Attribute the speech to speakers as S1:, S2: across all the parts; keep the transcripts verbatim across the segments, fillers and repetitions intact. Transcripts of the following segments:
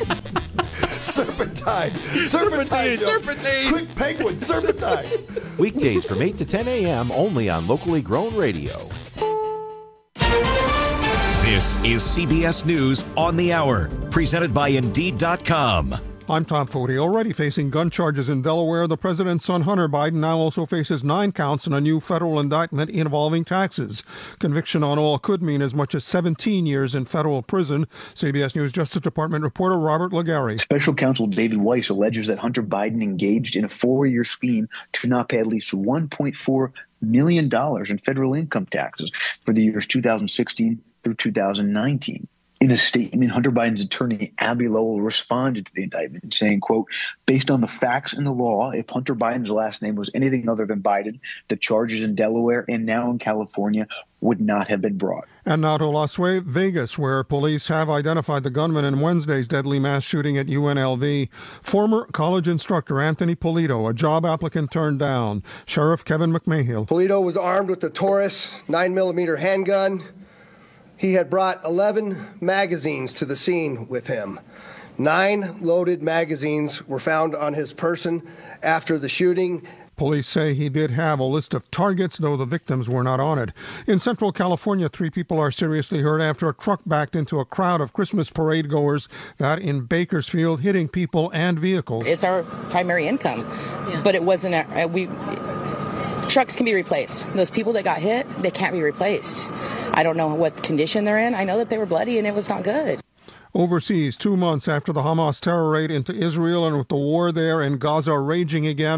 S1: Serpentine. Serpentine.
S2: Serpentine.
S1: Quick penguin. Serpentine.
S3: Weekdays from eight to ten a.m. only on Locally Grown Radio.
S4: This is C B S News on the Hour, presented by Indeed dot com.
S5: I'm Tom Foti. Already facing gun charges in Delaware, the president's son Hunter Biden now also faces nine counts in a new federal indictment involving taxes. Conviction on all could mean as much as seventeen years in federal prison. C B S News Justice Department reporter Robert Legary.
S6: Special counsel David Weiss alleges that Hunter Biden engaged in a four-year scheme to not pay at least one point four million dollars in federal income taxes for the years two thousand sixteen through two thousand nineteen. In a statement, Hunter Biden's attorney, Abby Lowell, responded to the indictment, saying, quote, based on the facts and the law, if Hunter Biden's last name was anything other than Biden, the charges in Delaware and now in California would not have been brought.
S5: And now to Las Vegas, where police have identified the gunman in Wednesday's deadly mass shooting at U N L V. Former college instructor Anthony Polito, a job applicant turned down. Sheriff Kevin McMahill.
S7: Polito was armed with the Taurus nine millimeter handgun. He had brought eleven magazines to the scene with him. Nine loaded magazines were found on his person after the shooting.
S5: Police say he did have a list of targets, though the victims were not on it. In Central California, three people are seriously hurt after a truck backed into a crowd of Christmas parade goers, that in Bakersfield, hitting people and vehicles.
S8: It's our primary income, yeah. But it wasn't a, we... Trucks can be replaced. Those people that got hit, they can't be replaced. I don't know what condition they're in. I know that they were bloody and it was not good.
S5: Overseas, two months after the Hamas terror raid into Israel and with the war there in Gaza raging again.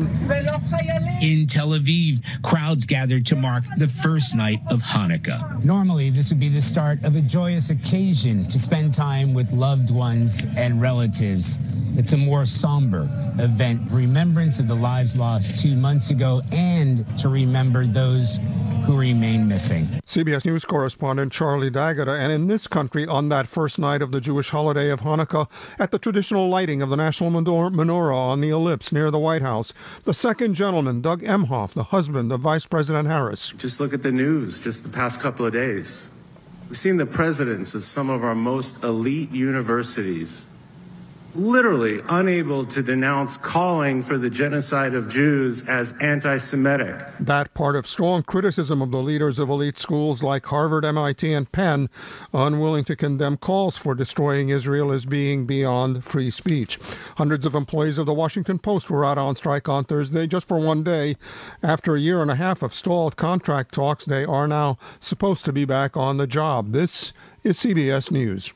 S9: In Tel Aviv, crowds gathered to mark the first night of Hanukkah.
S10: Normally, this would be the start of a joyous occasion to spend time with loved ones and relatives. It's a more somber event, remembrance of the lives lost two months ago and to remember those who remain missing.
S5: C B S News correspondent Charlie D'Agata. And in this country, on that first night of the Jewish holiday of Hanukkah, at the traditional lighting of the national menorah on the ellipse near the White House, the second gentleman, Doug Emhoff, the husband of Vice President Harris.
S11: Just look at the news just the past couple of days. We've seen the presidents of some of our most elite universities literally unable to denounce calling for the genocide of Jews as anti-Semitic.
S5: That part of strong criticism of the leaders of elite schools like Harvard, M I T, and Penn, unwilling to condemn calls for destroying Israel as being beyond free speech. Hundreds of employees of the Washington Post were out on strike on Thursday just for one day. After a year and a half of stalled contract talks, they are now supposed to be back on the job. This is C B S News.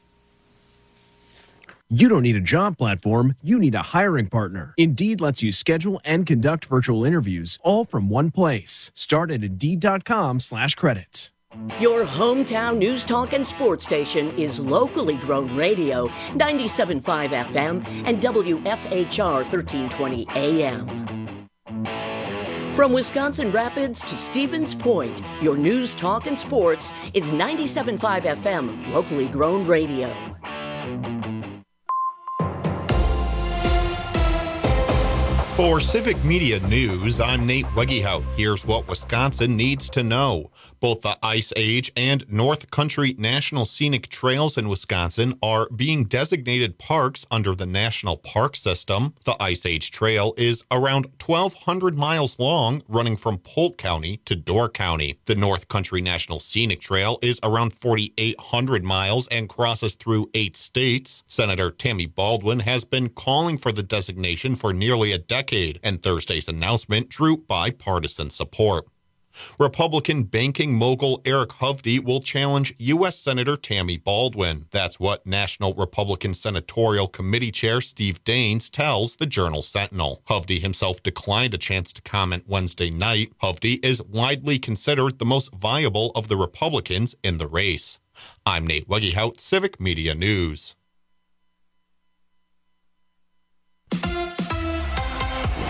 S12: You don't need a job platform, you need a hiring partner. Indeed lets you schedule and conduct virtual interviews all from one place. Start at Indeed.com slash credits.
S13: Your hometown news talk and sports station is Locally Grown Radio, ninety-seven point five F M and W F H R thirteen twenty A M. From Wisconsin Rapids to Stevens Point, your news, talk, and sports is ninety-seven point five F M, Locally Grown Radio.
S14: For Civic Media News, I'm Nate Wegehout. Here's what Wisconsin needs to know. Both the Ice Age and North Country National Scenic Trails in Wisconsin are being designated parks under the National Park System. The Ice Age Trail is around twelve hundred miles long, running from Polk County to Door County. The North Country National Scenic Trail is around forty-eight hundred miles and crosses through eight states. Senator Tammy Baldwin has been calling for the designation for nearly a decade, and Thursday's announcement drew bipartisan support. Republican banking mogul Eric Hovde will challenge U S Senator Tammy Baldwin. That's what National Republican Senatorial Committee Chair Steve Daines tells the Journal-Sentinel. Hovde himself declined a chance to comment Wednesday night. Hovde is widely considered the most viable of the Republicans in the race. I'm Nate Wegehout, Civic Media News.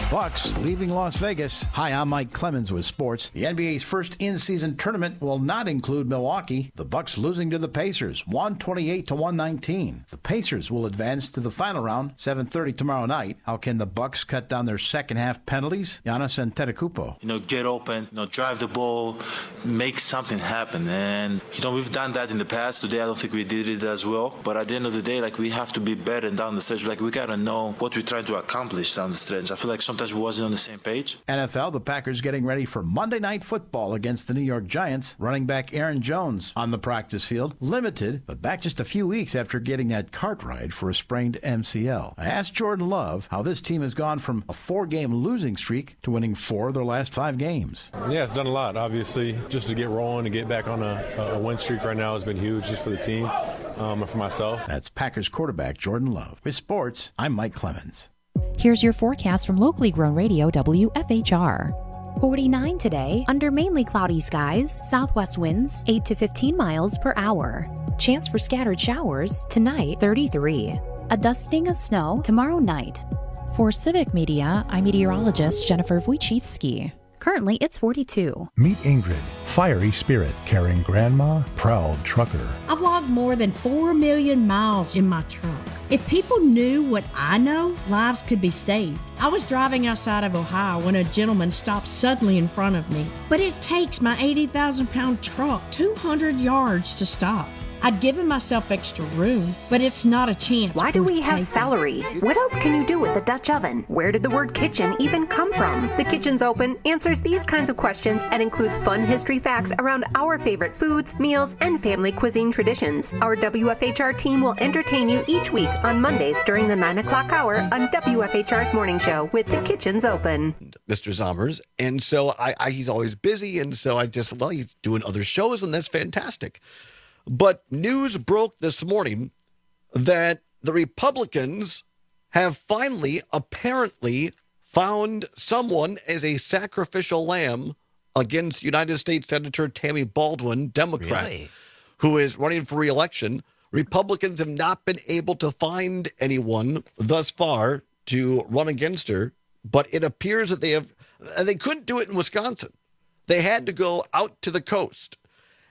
S2: Bucks leaving Las Vegas. Hi, I'm Mike Clemens with sports. The N B A's first in-season tournament will not include Milwaukee. The Bucks losing to the Pacers, one twenty-eight to one nineteen. The Pacers will advance to the final round, seven thirty tomorrow night. How can the Bucks cut down their second half penalties? Giannis Antetokounmpo.
S15: You know, get open, you know, drive the ball, make something happen. And, you know, we've done that in the past. Today, I don't think we did it as well. But at the end of the day, like, we have to be better down the stretch. Like, we got to know what we're trying to accomplish down the stretch. I feel like sometimes we wasn't on the same page.
S2: N F L, the Packers getting ready for Monday Night Football against the New York Giants. Running back Aaron Jones on the practice field, limited, but back just a few weeks after getting that cart ride for a sprained M C L. I asked Jordan Love how this team has gone from a four-game losing streak to winning four of their last five games.
S16: Yeah, it's done a lot, obviously. Just to get rolling and get back on a, a win streak right now has been huge just for the team um, and for myself.
S2: That's Packers quarterback Jordan Love. With sports, I'm Mike Clemens.
S17: Here's your forecast from locally grown radio W F H R. forty-nine today, under mainly cloudy skies, southwest winds eight to fifteen miles per hour. Chance for scattered showers tonight, thirty-three. A dusting of snow tomorrow night. For Civic Media, I'm meteorologist Jennifer Wojcicki. Currently, it's forty-two.
S18: Meet Ingrid, fiery spirit, caring grandma, proud trucker.
S19: I've logged more than four million miles in my truck. If people knew what I know, lives could be saved. I was driving outside of Ohio when a gentleman stopped suddenly in front of me. But it takes my eighty thousand pound truck two hundred yards to stop. I'd given myself extra room, but it's not a chance.
S20: Why do we have
S19: taking.
S20: celery? What else can you do with the Dutch oven? Where did the word kitchen even come from? The Kitchen's Open answers these kinds of questions and includes fun history facts around our favorite foods, meals, and family cuisine traditions. Our W F H R team will entertain you each week on Mondays during the nine o'clock hour on W F H R's Morning Show with The Kitchen's Open.
S21: Mister Zommers, and so I, I he's always busy, and so I just, well, he's doing other shows, and that's fantastic. But news broke this morning that the Republicans have finally, apparently, found someone as a sacrificial lamb against United States Senator Tammy Baldwin, Democrat, really? who is running for re-election. Republicans have not been able to find anyone thus far to run against her, but it appears that they have, and they couldn't do it in Wisconsin. They had to go out to the coast.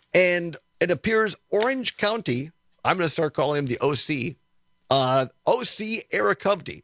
S21: And it appears Orange County, I'm going to start calling him the O C, uh, O C Eric Hovde,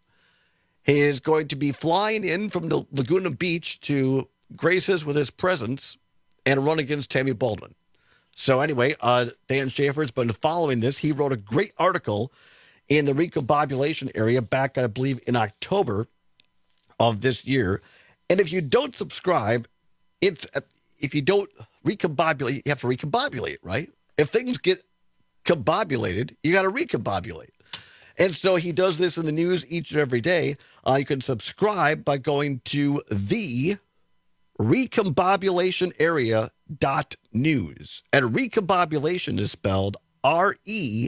S21: is going to be flying in from the Laguna Beach to grace us with his presence and run against Tammy Baldwin. So anyway, uh, Dan Schaefer's been following this. He wrote a great article in the recombobulation area back, I believe, in October of this year. And if you don't subscribe, it's if you don't recombobulate, you have to recombobulate, right? If things get combobulated, you got to recombobulate. And so he does this in the news each and every day. Uh, you can subscribe by going to the recombobulation area dot news. And recombobulation is spelled R E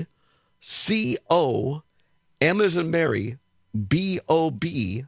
S21: C O, M as in Mary, B O B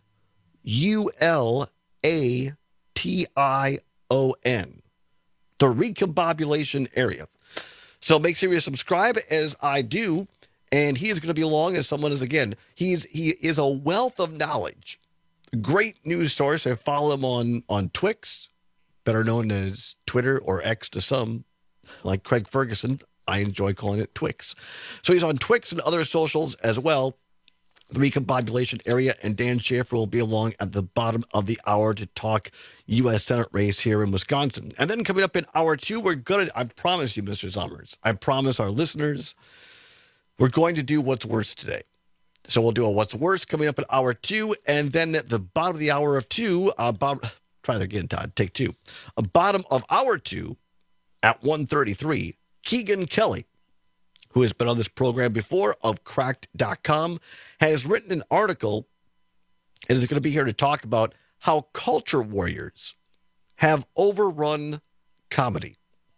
S21: U L A T I O N. The recombobulation area. So make sure you subscribe as I do. And he is going to be along as someone is, again, he's he is a wealth of knowledge. Great news source. I follow him on, on Twix, better known as Twitter or X to some, like Craig Ferguson. I enjoy calling it Twix. So he's on Twix and other socials as well. The recombobulation area, and Dan Schaefer will be along at the bottom of the hour to talk U S Senate race here in Wisconsin. And then coming up in hour two, we're going to, I promise you, Mister Zommers, I promise our listeners, we're going to do What's Worse today. So we'll do a What's Worse coming up in hour two, and then at the bottom of the hour of two, about, try that again, Todd, take two. A bottom of hour two at one thirty-three, Keegan Kelly, who has been on this program before, of cracked dot com, has written an article and is going to be here to talk about how culture warriors have overrun comedy.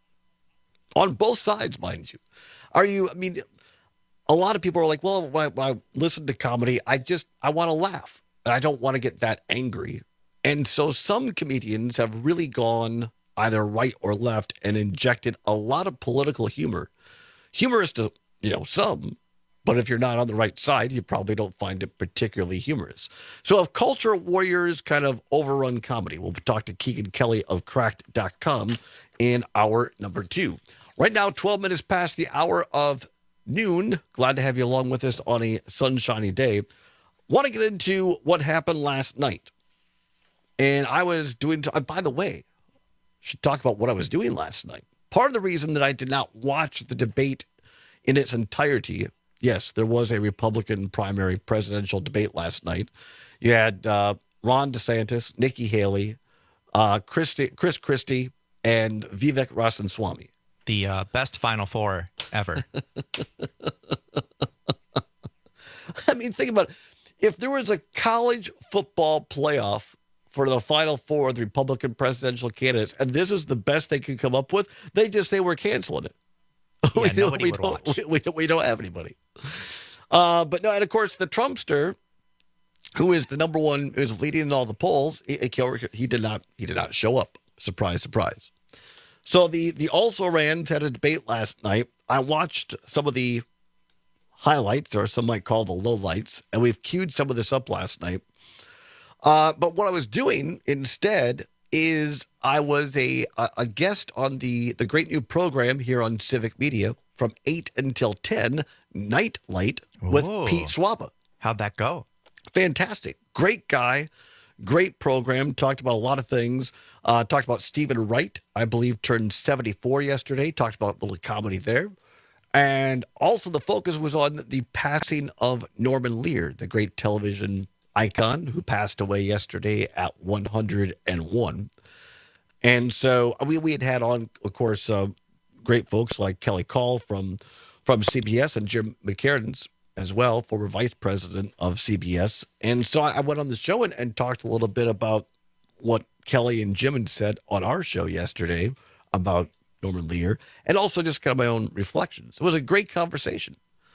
S21: On both sides, mind you. Are you, I mean, a lot of people are like, well, when I, when I listen to comedy, I just, I want to laugh. I don't want to get that angry. And so some comedians have really gone either right or left and injected a lot of political humor. Humorous to, you know, some, But if you're not on the right side, you probably don't find it particularly humorous. So if culture warriors kind of overrun comedy, we'll talk to Keegan Kelly of cracked dot com in hour number two. Right now, twelve minutes past the hour of noon. Glad to have you along with us on a sunshiny day. Want to get into what happened last night. And I was doing, t- by the way, should talk about what I was doing last night. Part of the reason that I did not watch the debate in its entirety, yes, there was a Republican primary presidential debate last night. You had uh, Ron DeSantis, Nikki Haley, uh, Christi, Chris Christie, and Vivek Ramaswamy.
S1: The uh, best Final Four ever.
S21: I mean, think about it. If there was a college football playoff for the Final Four of the Republican presidential candidates, and this is the best they could come up with, they just say we're canceling it.
S1: Yeah,
S21: we,
S1: nobody
S21: we,
S1: would
S21: don't,
S1: watch.
S21: we, we, don't, we don't have anybody. Uh, but no, and of course, the Trumpster, who is the number one, is leading in all the polls, he, he did not he did not show up. Surprise, surprise. So the, the also-rans had a debate last night. I watched some of the highlights, or some might call the lowlights, and we've queued some of this up last night. Uh, but what I was doing instead is I was a a, a guest on the, the great new program here on Civic Media from eight until ten, Nightlight, with
S1: Whoa.
S21: Pete Swaba.
S1: How'd that go?
S21: Fantastic. Great guy. Great program. Talked about a lot of things. Uh, talked about Stephen Wright, I believe, turned seventy-four yesterday. Talked about a little comedy there. And also the focus was on the passing of Norman Lear, the great television icon who passed away yesterday at one hundred one. And so we, we had had on, of course, uh, great folks like Kelly Call from, from C B S and Jim McCartney as well, former vice president of C B S. And so I went on the show and, and talked a little bit about what Kelly and Jim had said on our show yesterday about Norman Lear, and also just kind of my own reflections. It was a great conversation.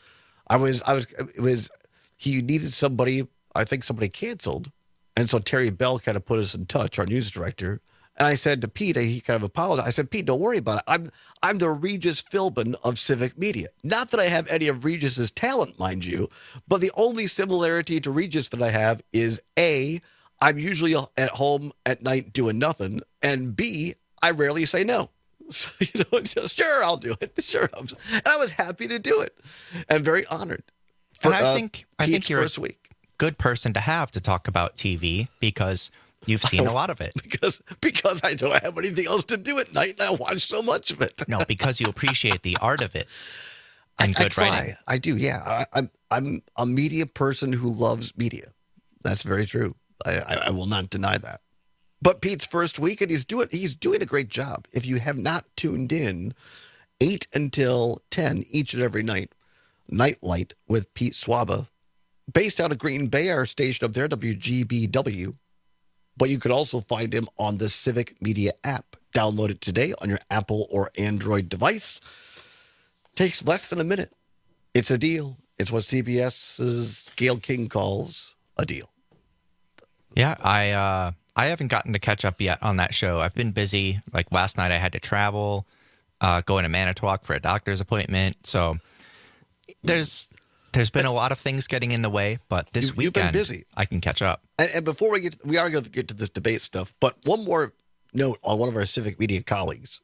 S21: I was, I was, it was, he needed somebody, I think somebody canceled. And so Terry Bell kind of put us in touch, our news director. And I said to Pete, he kind of apologized. I said, Pete, don't worry about it. I'm, I'm the Regis Philbin of Civic Media. Not that I have any of Regis's talent, mind you, but the only similarity to Regis that I have is A, I'm usually at home at night doing nothing, and B, I rarely say no. So, you know, just, sure, I'll do it. Sure. And I was happy to do it and very honored. For,
S1: and I
S21: uh,
S1: think I
S21: Pete's
S1: think you're
S21: first
S1: a
S21: week.
S1: good person to have to talk about T V because you've seen a lot of it.
S21: Because because I don't have anything else to do at night, and I watch so much of it.
S1: No, because you appreciate the art of it and
S21: I,
S1: good
S21: I try.
S1: writing.
S21: I do, yeah. I, I'm I'm a media person who loves media. That's very true. I, I, I will not deny that. But Pete's first week, and he's doing he's doing a great job. If you have not tuned in, eight until ten each and every night, Nightlight with Pete Swaba, based out of Green Bay, our station up there, W G B W. But you could also find him on the Civic Media app. Download it today on your Apple or Android device. Takes less than a minute. It's a deal. It's what CBS's Gayle King calls a deal.
S1: Yeah, I uh, I haven't gotten to catch up yet on that show. I've been busy. Like last night, I had to travel, uh, going to Manitowoc for a doctor's appointment. So there's there's been a lot of things getting in the way, but this
S21: You- you've been
S1: weekend
S21: busy.
S1: I can catch up.
S21: And, and before we get, we are going to get to this debate stuff, but one more note on one of our Civic Media colleagues.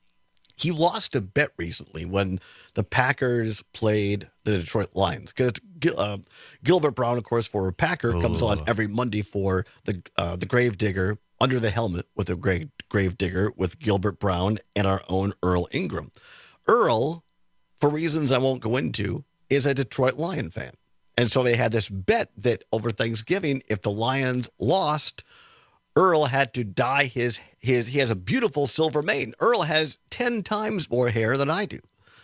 S21: He lost a bet recently when the Packers played the Detroit Lions. Because uh, Gilbert Brown, of course, for Packer, comes on every Monday for the uh, the Gravedigger Under the Helmet with a grave, Gravedigger with Gilbert Brown and our own Earl Ingram. Earl, for reasons I won't go into, is a Detroit Lion fan. And so they had this bet that over Thanksgiving, if the Lions lost, Earl had to dye his, his, he has a beautiful silver mane. Earl has ten times more hair than I do.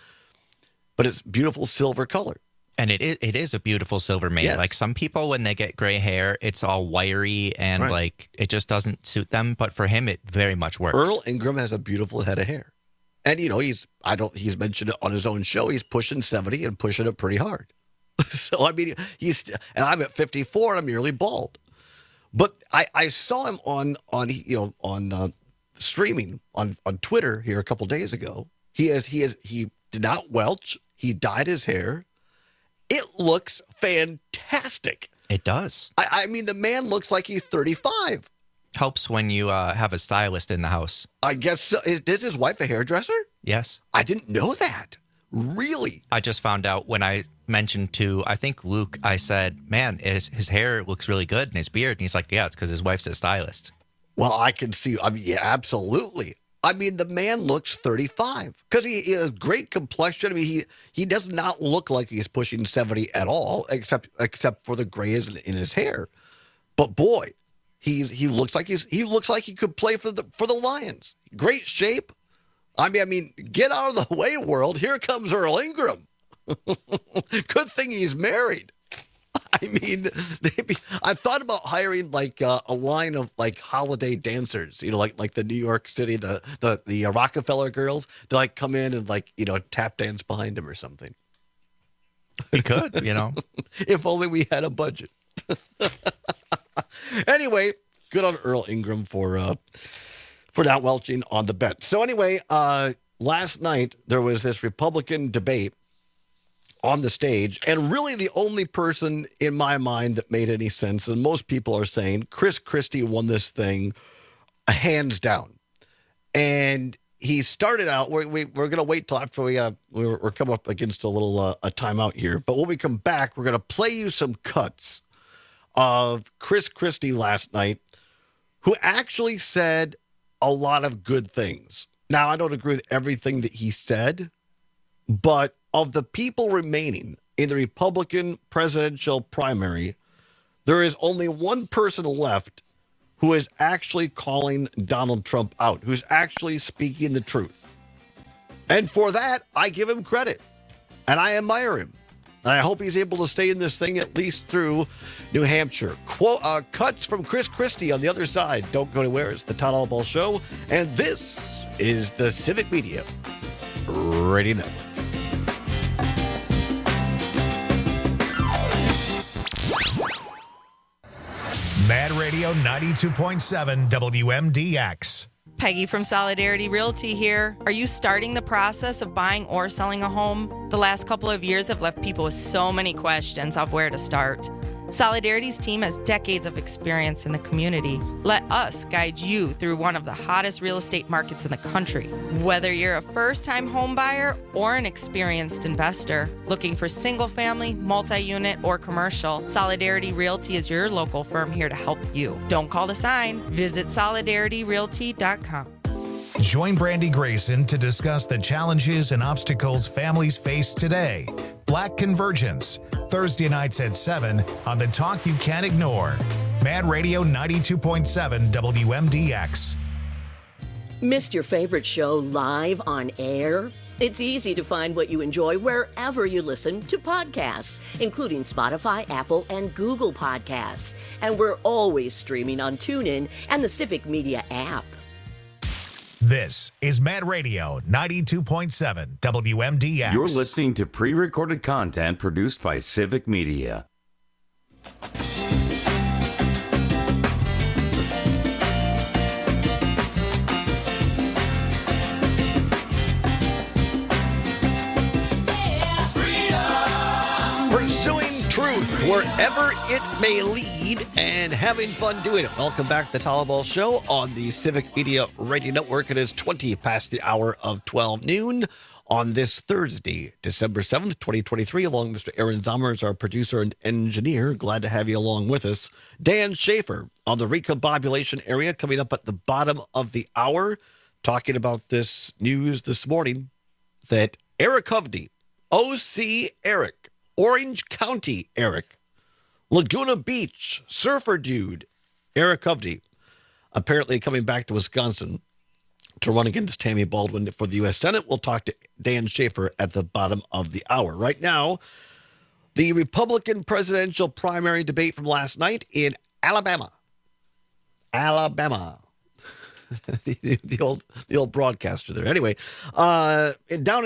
S21: But it's beautiful silver color.
S1: And it is, it is a beautiful silver mane.
S21: Yes.
S1: Like some people, when they get gray hair, it's all wiry and
S21: Right.
S1: like it just doesn't suit them. But for him, it very much works.
S21: Earl Ingram has a beautiful head of hair. And, you know, he's, I don't, he's mentioned it on his own show. He's pushing seventy and pushing it pretty hard. So, I mean, he's, and I'm at fifty-four and I'm nearly bald. But I, I saw him on, on, you know, on uh, streaming on, on Twitter here a couple days ago. He is, he is, he did not welch. He dyed his hair It looks fantastic.
S1: It does.
S21: I, I mean, the man looks like he's thirty-five.
S1: Helps when you uh, have a stylist in the house.
S21: I guess so. Is, is his wife a hairdresser?
S1: Yes.
S21: I didn't know that. Really?
S1: I just found out when I mentioned to, I think, Luke, I said, man, his, his hair looks really good and his beard. And he's like, yeah, it's because his wife's a stylist.
S21: Well, I can see. I mean, yeah, absolutely. I mean, the man looks thirty-five because he, he has great complexion. I mean, he he does not look like he's pushing seventy at all, except except for the grays in, in his hair. But boy, he he looks like he's he looks like he could play for the for the Lions. Great shape. I mean, I mean, get out of the way, world. Here comes Earl Ingram. Good thing he's married. I mean, maybe I thought about hiring like uh, a line of like holiday dancers, you know, like like the New York City, the the the Rockefeller girls, to like come in and like, you know, tap dance behind him or something.
S1: We could, you know,
S21: if only we had a budget. Anyway, good on Earl Ingram for uh, for not welching on the bet. So anyway, uh, last night there was this Republican debate on the stage, and really the only person in my mind that made any sense, and most people are saying Chris Christie won this thing hands down. And he started out, we're, we, we're going to wait till after we, uh, we're, we're coming up against a little uh, a timeout here. But when we come back, we're going to play you some cuts of Chris Christie last night, who actually said a lot of good things. Now, I don't agree with everything that he said, but of the people remaining in the Republican presidential primary, there is only one person left who is actually calling Donald Trump out, who's actually speaking the truth. And for that, I give him credit, and I admire him. And I hope he's able to stay in this thing at least through New Hampshire. Quote, uh, cuts from Chris Christie on the other side. Don't go anywhere. It's the Todd Allball Show, and this is the Civic Media Radio Network.
S3: Mad Radio ninety-two point seven W M D X.
S22: Peggy from Solidarity Realty here. Are you starting the process of buying or selling a home? The last couple of years have left people with so many questions of where to start. Solidarity's team has decades of experience in the community. Let us guide you through one of the hottest real estate markets in the country. Whether you're a first-time home buyer or an experienced investor looking for single-family, multi-unit, or commercial, Solidarity Realty is your local firm here to help you. Don't call the sign. Visit solidarity realty dot com.
S3: Join Brandy Grayson to discuss the challenges and obstacles families face today. Black Convergence, Thursday nights at seven on the Talk You Can't Ignore. Mad Radio ninety-two point seven W M D X.
S13: Missed your favorite show live on air? It's easy to find what you enjoy wherever you listen to podcasts, including Spotify, Apple, and Google Podcasts. And we're always streaming on TuneIn and the Civic Media app.
S3: This is Mad Radio ninety-two point seven W M D X.
S23: You're listening to pre-recorded content produced by Civic Media.
S21: Pursuing truth wherever it may lead and having fun doing it. Welcome back to the Todd Allball Show on the Civic Media Radio Network. It is twenty past the hour of twelve noon on this Thursday, December seventh, twenty twenty-three. Along with Mister Aaron Zommers, our producer and engineer. Glad to have you along with us. Dan Schaefer on the recombobulation area coming up at the bottom of the hour, talking about this news this morning that Eric Hovde, O C Eric, Orange County Eric, Laguna Beach surfer dude Eric Hovde, apparently coming back to Wisconsin to run against Tammy Baldwin for the U S Senate. We'll talk to Dan Schaefer at the bottom of the hour. Right now, the Republican presidential primary debate from last night in Alabama. Alabama. the, the old the old broadcaster there. Anyway, uh, down in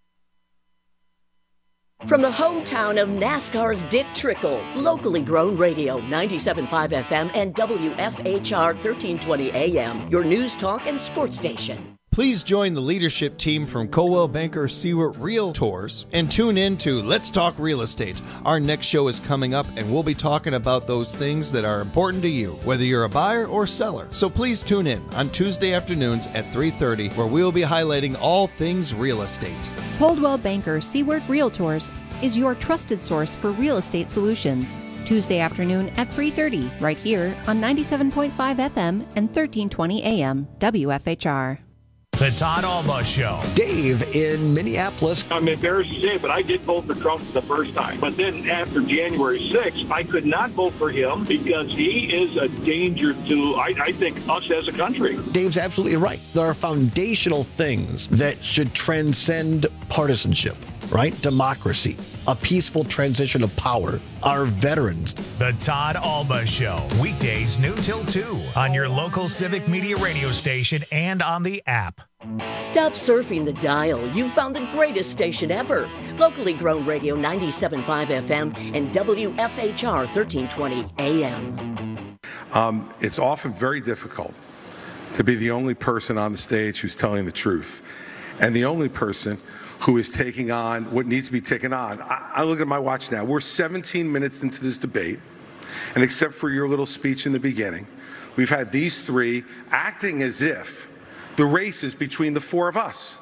S13: From the hometown of NASCAR's Dick Trickle, locally grown radio, ninety-seven point five F M and W F H R thirteen twenty A M, your news, talk, and sports station.
S4: Please join the leadership team from Coldwell Banker Seward Realtors and tune in to Let's Talk Real Estate. Our next show is coming up, and we'll be talking about those things that are important to you, whether you're a buyer or seller. So please tune in on Tuesday afternoons at three thirty, where we'll be highlighting all things real estate.
S17: Coldwell Banker Seward Realtors is your trusted source for real estate solutions. Tuesday afternoon at three thirty, right here on ninety-seven point five F M and thirteen twenty A M W F H R.
S3: The Todd Alba Show.
S21: Dave in Minneapolis.
S6: I'm embarrassed to say, but I did vote for Trump the first time. But then after January sixth, I could not vote for him because he is a danger to, I, I think, us as a country.
S21: Dave's absolutely right. There are foundational things that should transcend partisanship, right? Democracy, a peaceful transition of power, our veterans.
S3: The Todd Alba Show, weekdays noon till two on your local Civic Media radio station and on the app.
S13: Stop surfing the dial. You've found the greatest station ever. Locally grown radio ninety-seven point five F M and W F H R thirteen twenty A M.
S7: Um, it's often very difficult to be the only person on the stage who's telling the truth and the only person who is taking on what needs to be taken on. I, I look at my watch now. We're seventeen minutes into this debate, and except for your little speech in the beginning, we've had these three acting as if the race is between the four of us.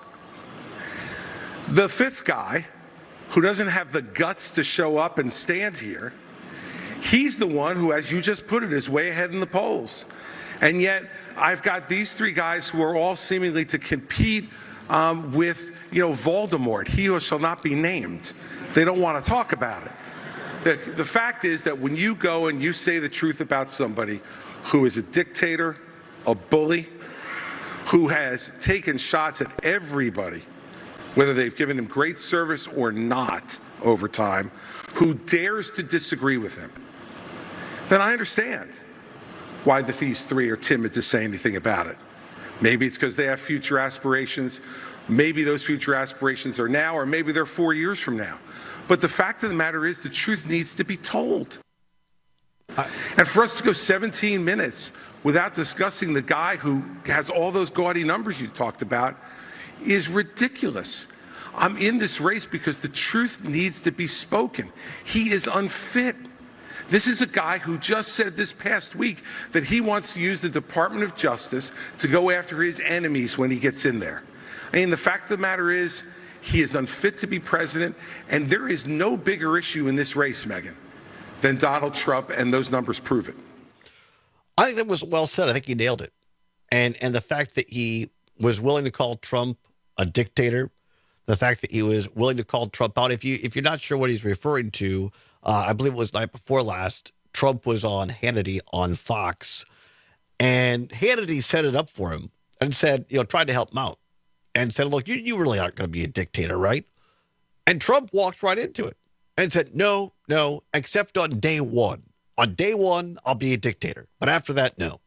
S7: The fifth guy, who doesn't have the guts to show up and stand here, he's the one who, as you just put it, is way ahead in the polls. And yet, I've got these three guys who are all seemingly to compete um, with, you know, Voldemort, he who shall not be named. They don't want to talk about it. The, the fact is that when you go and you say the truth about somebody who is a dictator, a bully, who has taken shots at everybody, whether they've given him great service or not over time, who dares to disagree with him, then I understand why the, these three are timid to say anything about it. Maybe it's because they have future aspirations. Maybe those future aspirations are now, or maybe they're four years from now. But the fact of the matter is the truth needs to be told. Uh, and for us to go seventeen minutes without discussing the guy who has all those gaudy numbers you talked about is ridiculous. I'm in this race because the truth needs to be spoken. He is unfit. This is a guy who just said this past week that he wants to use the Department of Justice to go after his enemies when he gets in there. I mean, the fact of the matter is he is unfit to be president, and there is no bigger issue in this race, Megan, than Donald Trump, and those numbers prove it.
S21: I think that was well said. I think he nailed it. And and the fact that he was willing to call Trump a dictator, the fact that he was willing to call Trump out. If you if you're not sure what he's referring to, uh, I believe it was night before last, Trump was on Hannity on Fox, and Hannity set it up for him and said, you know, tried to help him out and said, look, you, you really aren't going to be a dictator, right? And Trump walked right into it and said, no, no, except on day one. On day one, I'll be a dictator. But after that, no.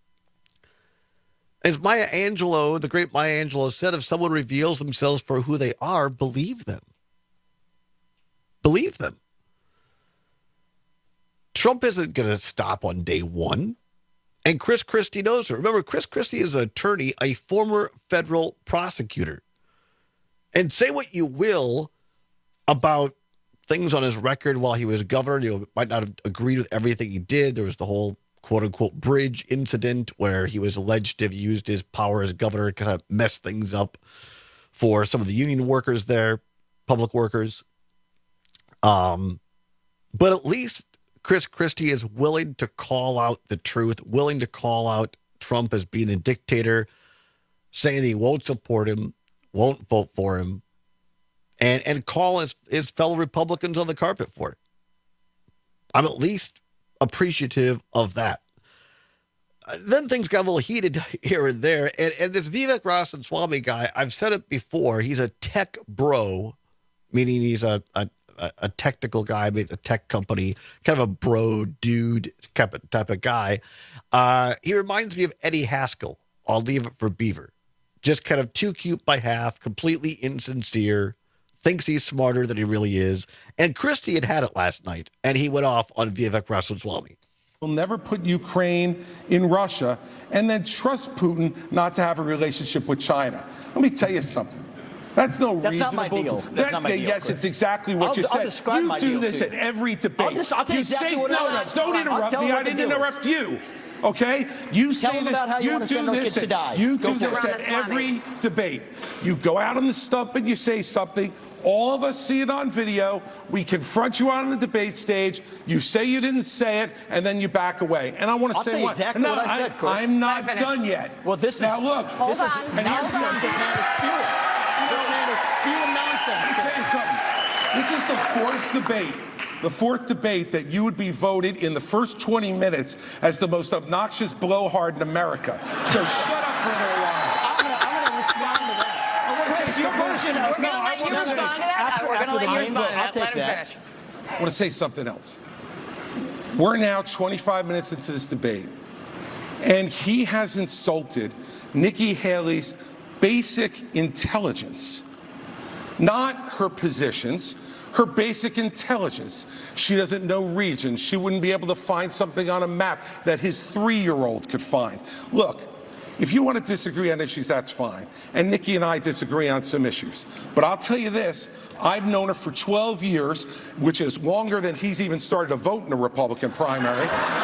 S21: As Maya Angelou, the great Maya Angelou said, if someone reveals themselves for who they are, believe them. Believe them. Trump isn't going to stop on day one. And Chris Christie knows it. Remember, Chris Christie is an attorney, a former federal prosecutor. And say what you will about things on his record while he was governor. You might not have agreed with everything he did. There was the whole quote-unquote bridge incident where he was alleged to have used his power as governor to kind of mess things up for some of the union workers there, public workers. Um, but at least Chris Christie is willing to call out the truth, willing to call out Trump as being a dictator, saying he won't support him, won't vote for him, and and call his, his fellow Republicans on the carpet for it. I'm at least appreciative of that. Uh, then things got a little heated here and there, and, and this Vivek Ramaswamy guy, I've said it before, he's a tech bro, meaning he's a, a, a technical guy, a tech company, kind of a bro dude type of, type of guy. Uh, he reminds me of Eddie Haskell. I'll leave it for Beaver. Just kind of too cute by half, completely insincere, thinks he's smarter than he really is. And Christie had had it last night, and he went off on Vivek Ramaswamy.
S7: We'll never put Ukraine in Russia and then trust Putin not to have a relationship with China. Let me tell you something. That's no
S8: That's
S7: reasonable.
S8: not my deal. That's
S7: That-
S8: not my deal,
S7: yes,
S8: Chris.
S7: it's exactly what
S8: I'll-
S7: you
S8: I'll
S7: said.
S8: describe
S7: You
S8: my
S7: do
S8: deal
S7: this
S8: to
S7: at
S8: you.
S7: every debate.
S8: I'll just- I'll tell you
S7: you
S8: exactly
S7: say,
S8: what it
S7: no, no,
S8: is.
S7: don't
S8: I'll
S7: interrupt
S8: tell
S7: me.
S8: you
S7: I
S8: what the
S7: didn't
S8: deal is.
S7: interrupt you. Okay? You
S8: Tell
S7: say
S8: them
S7: this.
S8: about how you
S7: you
S8: wanna
S7: do
S8: send our
S7: this.
S8: kids to
S7: at-
S8: die.
S7: You
S8: Go
S7: do
S8: for
S7: this
S8: it.
S7: at every debate. You go out on the stump and you say something. All of us see it on video. We confront you out on the debate stage. You say you didn't say it, and then you back away. And I want to
S8: I'll
S7: say
S8: tell you
S7: one.
S8: exactly
S7: no,
S8: what I said, Chris.
S7: I'm not
S8: Finish.
S7: done yet.
S8: Well, this
S7: now
S8: is
S7: look.
S8: Hold this
S7: on.
S8: is
S7: And here's
S8: nonsense.
S7: something.
S8: This man is spewing. This man is spewing nonsense.
S7: Let me tell you something. This is the fourth debate. The fourth debate that you would be voted in the first twenty minutes as the most obnoxious blowhard in America. So shut up for a little while.
S8: I'm going to respond to that.
S7: I want to
S8: Chris,
S7: say
S8: your
S7: something.
S8: version of
S7: No,
S8: no,
S7: I
S8: I
S7: want
S8: want
S7: to
S8: to
S7: say.
S8: respond to that. After,
S7: We're gonna
S8: after
S7: let
S8: the
S7: you
S8: main
S7: respond
S8: vote,
S7: to
S8: I'll
S7: that.
S8: take that.
S7: I want to say something else. We're now twenty-five minutes into this debate, and he has insulted Nikki Haley's basic intelligence, not her positions, her basic intelligence. She doesn't know regions. She wouldn't be able to find something on a map that his three-year-old could find. Look, if you want to disagree on issues, that's fine. And Nikki and I disagree on some issues. But I'll tell you this, I've known her for twelve years, which is longer than he's even started to vote in the Republican primary.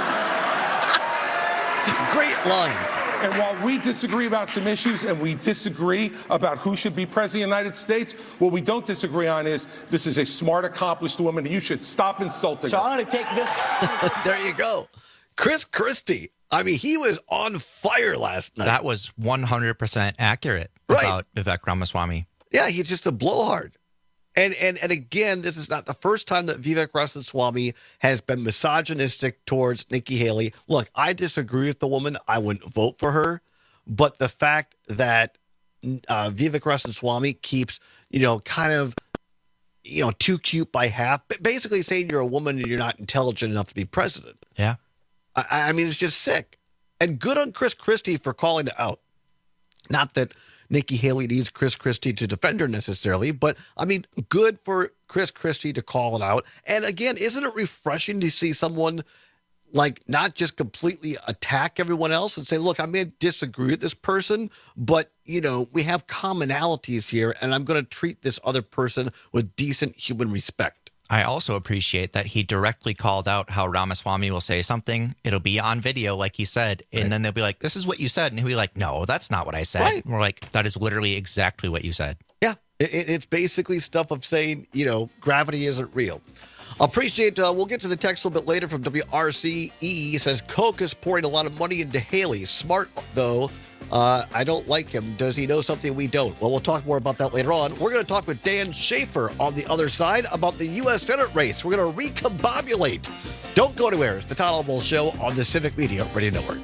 S21: Great line.
S7: And while we disagree about some issues and we disagree about who should be president of the United States, what we don't disagree on is this is a smart, accomplished woman, and you should stop insulting
S8: So
S7: her.
S8: I'm going to take this.
S21: There you go. Chris Christie. I mean, he was on fire last night.
S1: That was one hundred percent accurate
S21: Right.
S1: about Vivek Ramaswamy.
S21: Yeah, he's just a blowhard. And and and again, this is not the first time that Vivek Ramaswamy has been misogynistic towards Nikki Haley. Look, I disagree with the woman. I wouldn't vote for her. But the fact that uh, Vivek Ramaswamy keeps, you know, kind of, you know, too cute by half, but basically saying you're a woman and you're not intelligent enough to be president.
S1: Yeah.
S21: I, I mean, it's just sick. And good on Chris Christie for calling it out. Not that Nikki Haley needs Chris Christie to defend her necessarily, but I mean, good for Chris Christie to call it out. And again, isn't it refreshing to see someone like not just completely attack everyone else and say, look, I may disagree with this person, but you know, we have commonalities here and I'm going to treat this other person with decent human respect.
S1: I also appreciate that he directly called out how Ramaswamy will say something. It'll be on video, like he said. And
S21: Right.
S1: then they'll be like, this is what you said. And he'll be like, no, that's not what I said.
S21: Right.
S1: And we're like, that is literally exactly what you said.
S21: Yeah, it, it- it's basically stuff of saying, you know, gravity isn't real. Appreciate, uh, we'll get to the text a little bit later from W R C E. Says, Coke is pouring a lot of money into Haley. Smart, though. Uh, I don't like him. Does he know something we don't? Well, we'll talk more about that later on. We're going to talk with Dan Schaefer on the other side about the U S Senate race. We're going to recombobulate. Don't go anywhere. It's the Todd Almost Show on the Civic Media Radio Network.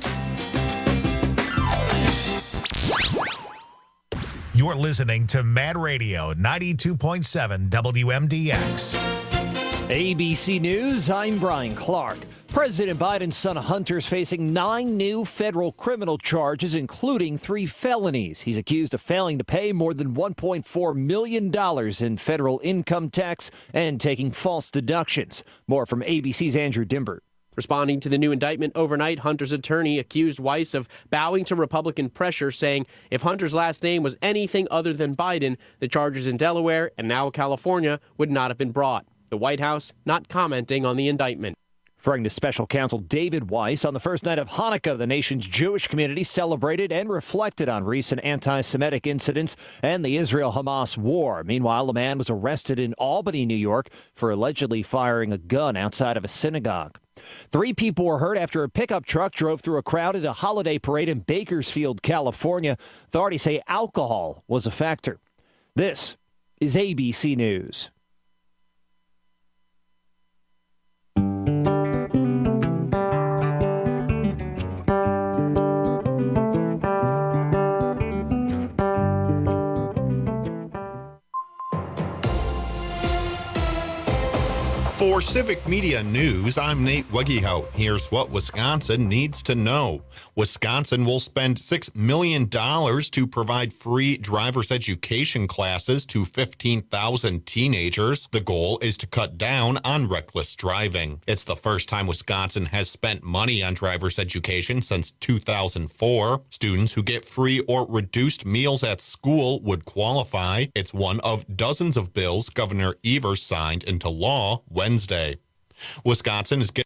S3: You're listening to Mad Radio ninety-two point seven W M D X.
S9: A B C News, I'm Brian Clark. President Biden's son Hunter's facing nine new federal criminal charges, including three felonies. He's accused of failing to pay more than one point four million dollars in federal income tax and taking false deductions. More from A B C's Andrew Dimber.
S10: Responding to the new indictment overnight, Hunter's attorney accused Weiss of bowing to Republican pressure, saying if Hunter's last name was anything other than Biden, the charges in Delaware and now California would not have been brought. The White House not commenting on the indictment.
S9: Referring to special counsel David Weiss, on the first night of Hanukkah, the nation's Jewish community celebrated and reflected on recent anti-Semitic incidents and the Israel-Hamas war. Meanwhile, a man was arrested in Albany, New York, for allegedly firing a gun outside of a synagogue. Three people were hurt after a pickup truck drove through a crowd at a holiday parade in Bakersfield, California. Authorities say alcohol was a factor. This is A B C News.
S14: For For Civic Media News, I'm Nate Wegehout. Here's what Wisconsin needs to know. Wisconsin will spend six million dollars to provide free driver's education classes to fifteen thousand teenagers. The goal is to cut down on reckless driving. It's the first time Wisconsin has spent money on driver's education since two thousand four. Students who get free or reduced meals at school would qualify. It's one of dozens of bills Governor Evers signed into law Wednesday. Wisconsin is getting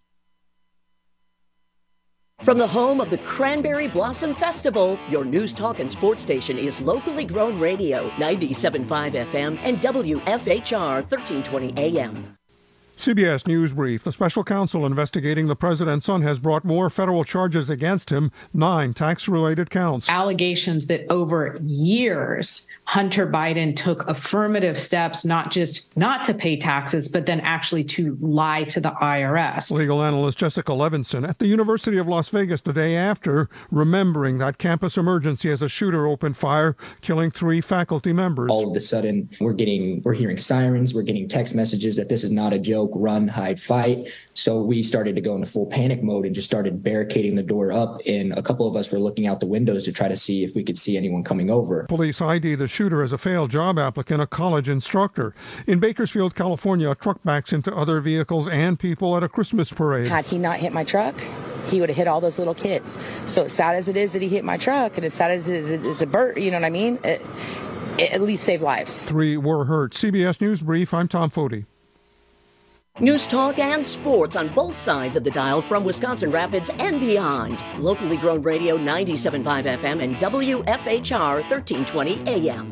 S13: From the home of the Cranberry Blossom Festival, your news, talk, and sports station is locally grown radio, ninety-seven point five F M and W F H R thirteen twenty A M.
S5: C B S News Brief. The special counsel investigating the president's son has brought more federal charges against him, nine tax-related counts.
S11: Allegations that over years, Hunter Biden took affirmative steps, not just not to pay taxes, but then actually to lie to the I R S.
S5: Legal analyst Jessica Levinson at the University of Las Vegas the day after, remembering that campus emergency as a shooter opened fire, killing three faculty members.
S12: All of a sudden, we're getting, we're hearing sirens, we're getting text messages that this is not a joke, run, hide, fight. So we started to go into full panic mode and just started barricading the door up. And a couple of us were looking out the windows to try to see if we could see anyone coming over.
S5: Police I D the shooter as a failed job applicant, a college instructor. In Bakersfield, California, a truck backs into other vehicles and people at a Christmas parade.
S24: Had he not hit my truck, he would have hit all those little kids. So as sad as it is that he hit my truck, and as sad as it is it's a bird, you know what I mean? It, it at least saved lives.
S5: Three were hurt. C B S News Brief, I'm Tom Foti.
S13: News, talk, and sports on both sides of the dial from Wisconsin Rapids and beyond. Locally grown radio, ninety-seven point five F M and W F H R thirteen twenty A M.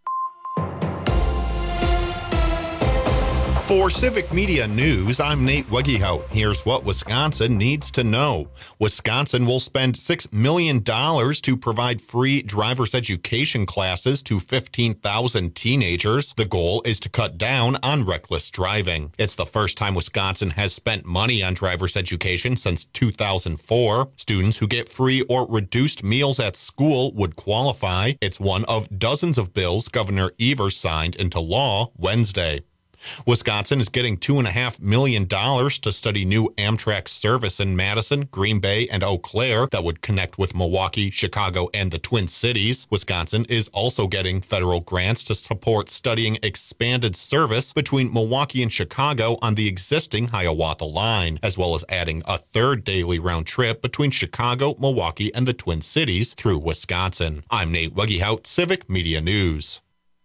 S14: For Civic Media News, I'm Nate Wegehout. Here's what Wisconsin needs to know. Wisconsin will spend six million dollars to provide free driver's education classes to fifteen thousand teenagers. The goal is to cut down on reckless driving. It's the first time Wisconsin has spent money on driver's education since two thousand four. Students who get free or reduced meals at school would qualify. It's one of dozens of bills Governor Evers signed into law Wednesday. Wisconsin is getting two point five million dollars to study new Amtrak service in Madison, Green Bay, and Eau Claire that would connect with Milwaukee, Chicago, and the Twin Cities. Wisconsin is also getting federal grants to support studying expanded service between Milwaukee and Chicago on the existing Hiawatha line, as well as adding a third daily round trip between Chicago, Milwaukee, and the Twin Cities through Wisconsin. I'm Nate Wegehout, Civic Media News.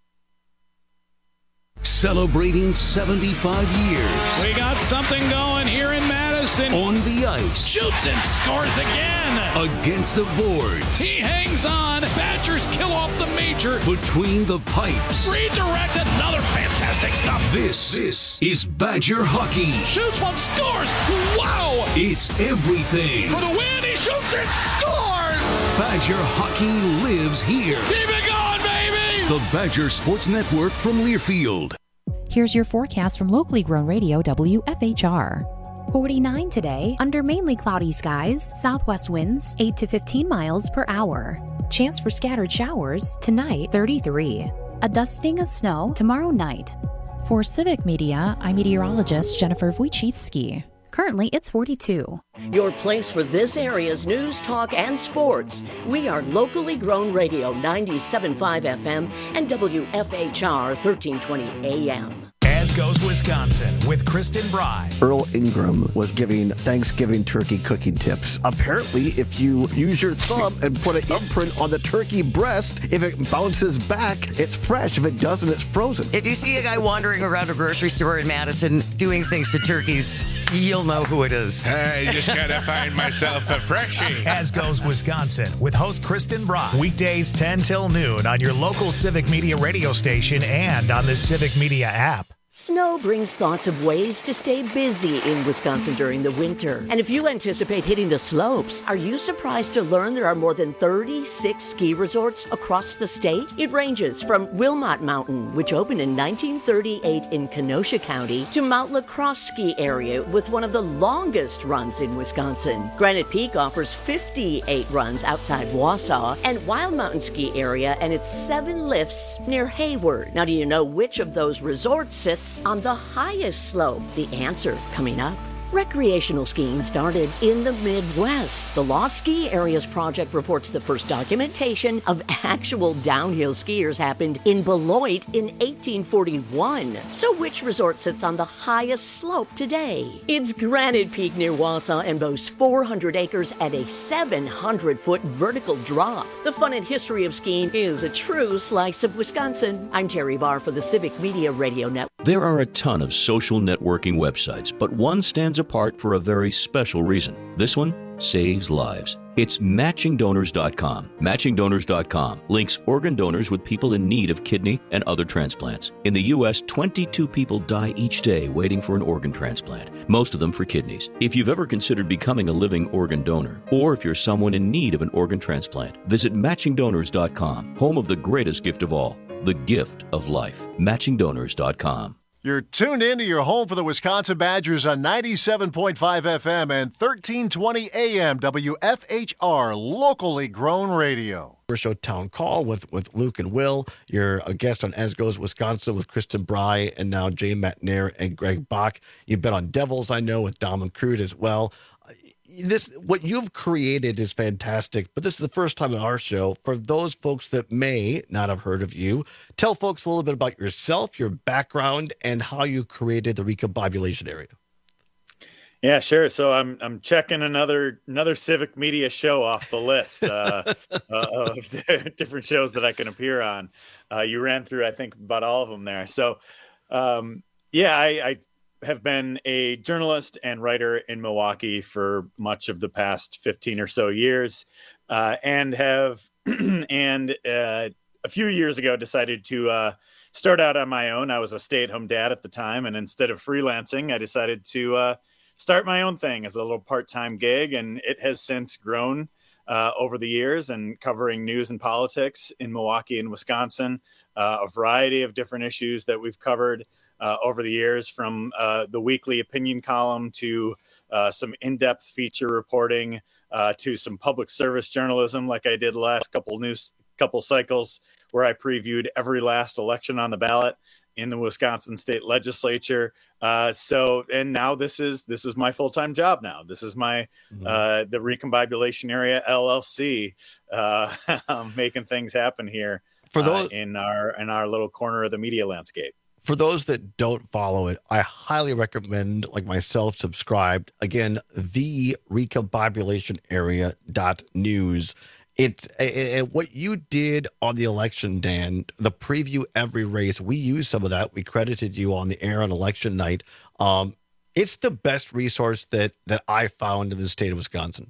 S25: Celebrating seventy-five years.
S26: We got something going here in Madison.
S25: On the ice.
S26: Shoots and scores again.
S25: Against the boards.
S26: He hangs on. Badgers kill off the major.
S25: Between the pipes.
S26: Redirect, another fantastic stop.
S25: This, this is Badger hockey.
S26: Shoots one, scores. Wow.
S25: It's everything.
S26: For the win, he shoots and scores.
S25: Badger hockey lives here.
S26: Keep it going, baby.
S25: The Badger Sports Network from Learfield.
S17: Here's your forecast from locally grown radio W F H R. forty-nine today, under mainly cloudy skies, southwest winds eight to fifteen miles per hour. Chance for scattered showers tonight, thirty-three. A dusting of snow tomorrow night. For Civic Media, I'm meteorologist Jennifer Wojcicki. Currently, it's forty-two.
S13: Your place for this area's news, talk, and sports. We are locally grown radio, ninety-seven point five F M and W F H R thirteen twenty A M.
S3: As goes Wisconsin with Kristen Bry.
S21: Earl Ingram was giving Thanksgiving turkey cooking tips. Apparently, if you use your thumb and put an imprint on the turkey breast, if it bounces back, it's fresh. If it doesn't, it's frozen.
S27: If you see a guy wandering around a grocery store in Madison doing things to turkeys, you'll know who it is.
S28: I just gotta find myself a freshie.
S3: As goes Wisconsin with host Kristen Bry. Weekdays ten till noon on your local Civic Media radio station and on the Civic Media app.
S13: Snow brings thoughts of ways to stay busy in Wisconsin during the winter. And if you anticipate hitting the slopes, are you surprised to learn there are more than thirty-six ski resorts across the state? It ranges from Wilmot Mountain, which opened in nineteen thirty-eight in Kenosha County, to Mount La Crosse Ski Area with one of the longest runs in Wisconsin. Granite Peak offers fifty-eight runs outside Wausau, and Wild Mountain Ski Area and its seven lifts near Hayward. Now, do you know which of those resorts sits sits on the highest slope? The answer coming up. Recreational skiing started in the Midwest. The Lost Ski Areas Project reports the first documentation of actual downhill skiers happened in Beloit in eighteen forty-one. So which resort sits on the highest slope today? It's Granite Peak near Wausau and boasts four hundred acres at a seven hundred foot vertical drop. The fun and history of skiing is a true slice of Wisconsin. I'm Terry Barr for the Civic Media Radio Network.
S2: There are a ton of social networking websites, but one stands apart for a very special reason. This one saves lives. It's matching donors dot com. matching donors dot com links organ donors with people in need of kidney and other transplants. In the U S, twenty-two people die each day waiting for an organ transplant, most of them for kidneys. If you've ever considered becoming a living organ donor, or if you're someone in need of an organ transplant, visit matching donors dot com, home of the greatest gift of all, the gift of life. matching donors dot com.
S15: You're tuned in to your home for the Wisconsin Badgers on ninety-seven point five F M and thirteen twenty A M W F H R, locally grown radio.
S21: Show Town Call with, with Luke and Will. You're a guest on As Goes Wisconsin with Kristen Bry and now Jay Matnair and Greg Bach. You've been on Devils, I know, with Dom and Crude as well. This what you've created is fantastic, but this is the first time on our show. For those folks that may not have heard of you, tell folks a little bit about yourself, your background, and how you created the recombobulation area.
S16: Yeah, sure. So I'm I'm checking another another civic media show off the list uh, uh, of different shows that I can appear on. Uh, you ran through, I think, about all of them there. So, um, yeah, I. I have been a journalist and writer in Milwaukee for much of the past fifteen or so years, uh, and have and uh, a few years ago decided to uh, start out on my own. I was a stay-at-home dad at the time, and instead of freelancing, I decided to uh, start my own thing as a little part-time gig, and it has since grown uh, over the years, and covering news and politics in Milwaukee and Wisconsin, uh, a variety of different issues that we've covered Uh, over the years, from uh, the weekly opinion column to uh, some in-depth feature reporting uh, to some public service journalism, like I did the last couple news couple cycles, where I previewed every last election on the ballot in the Wisconsin state legislature. Uh, so, and now this is this is my full-time job. Now this is my mm-hmm. uh, the Recombobulation Area L L C, uh, making things happen here
S21: for those
S16: uh, in our in our little corner of the media landscape.
S21: For those that don't follow it, I highly recommend, like myself, subscribed. Again, the recombobulation area dot news. It's and what you did on the election, Dan, the preview every race. We used some of that. We credited you on the air on election night. Um, it's the best resource that that I found in the state of Wisconsin.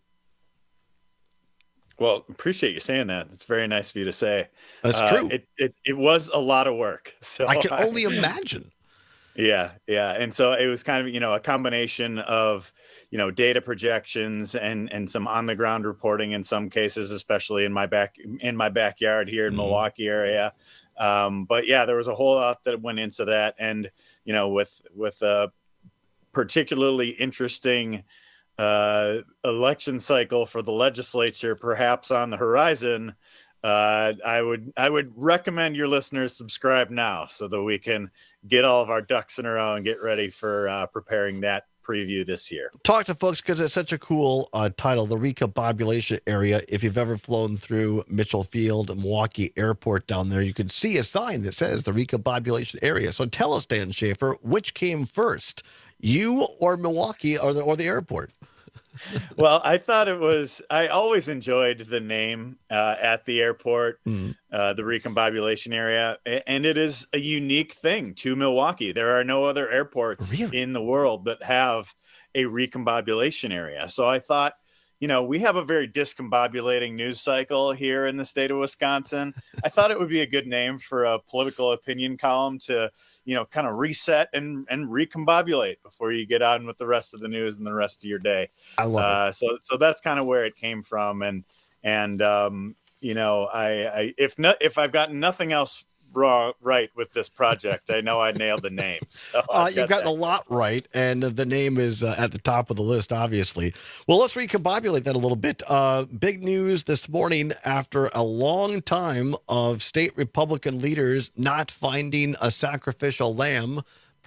S16: Well, appreciate you saying that. It's very nice of you to say.
S21: That's
S16: uh,
S21: true.
S16: It, it it was a lot of work. So
S21: I can only I, imagine.
S16: Yeah, yeah. And so it was kind of, you know, a combination of, you know, data projections and and some on the ground reporting in some cases, especially in my back in my backyard here in mm-hmm. Milwaukee area. Um, but yeah, there was a whole lot that went into that. And, you know, with with a particularly interesting uh, election cycle for the legislature, perhaps on the horizon, uh, I would I would recommend your listeners subscribe now so that we can get all of our ducks in a row and get ready for uh, preparing that preview this year.
S21: Talk to folks because it's such a cool uh, title, the Recombobulation Area. If you've ever flown through Mitchell Field, Milwaukee Airport down there, you can see a sign that says the Recombobulation Area. So tell us, Dan Schaefer, which came first, you or Milwaukee or the or the airport?
S16: Well, I thought it was, I always enjoyed the name uh, at the airport, mm. uh, the Recombobulation Area. And it is a unique thing to Milwaukee. There are no other airports really? in the world that have a recombobulation area. So I thought, you know, we have a very discombobulating news cycle here in the state of Wisconsin. I thought it would be a good name for a political opinion column to, you know, kind of reset and, and recombobulate before you get on with the rest of the news and the rest of your day.
S21: I love
S16: uh,
S21: it.
S16: So, so that's kind of where it came from. And, and, um, you know, I, I, if not, if I've gotten nothing else wrong, right with this project, I know I nailed the name. So
S21: uh, you've gotten a lot right, and the name is uh, at the top of the list, obviously. Well, let's recombobulate that a little bit. Uh, big news this morning after a long time of state Republican leaders not finding a sacrificial lamb.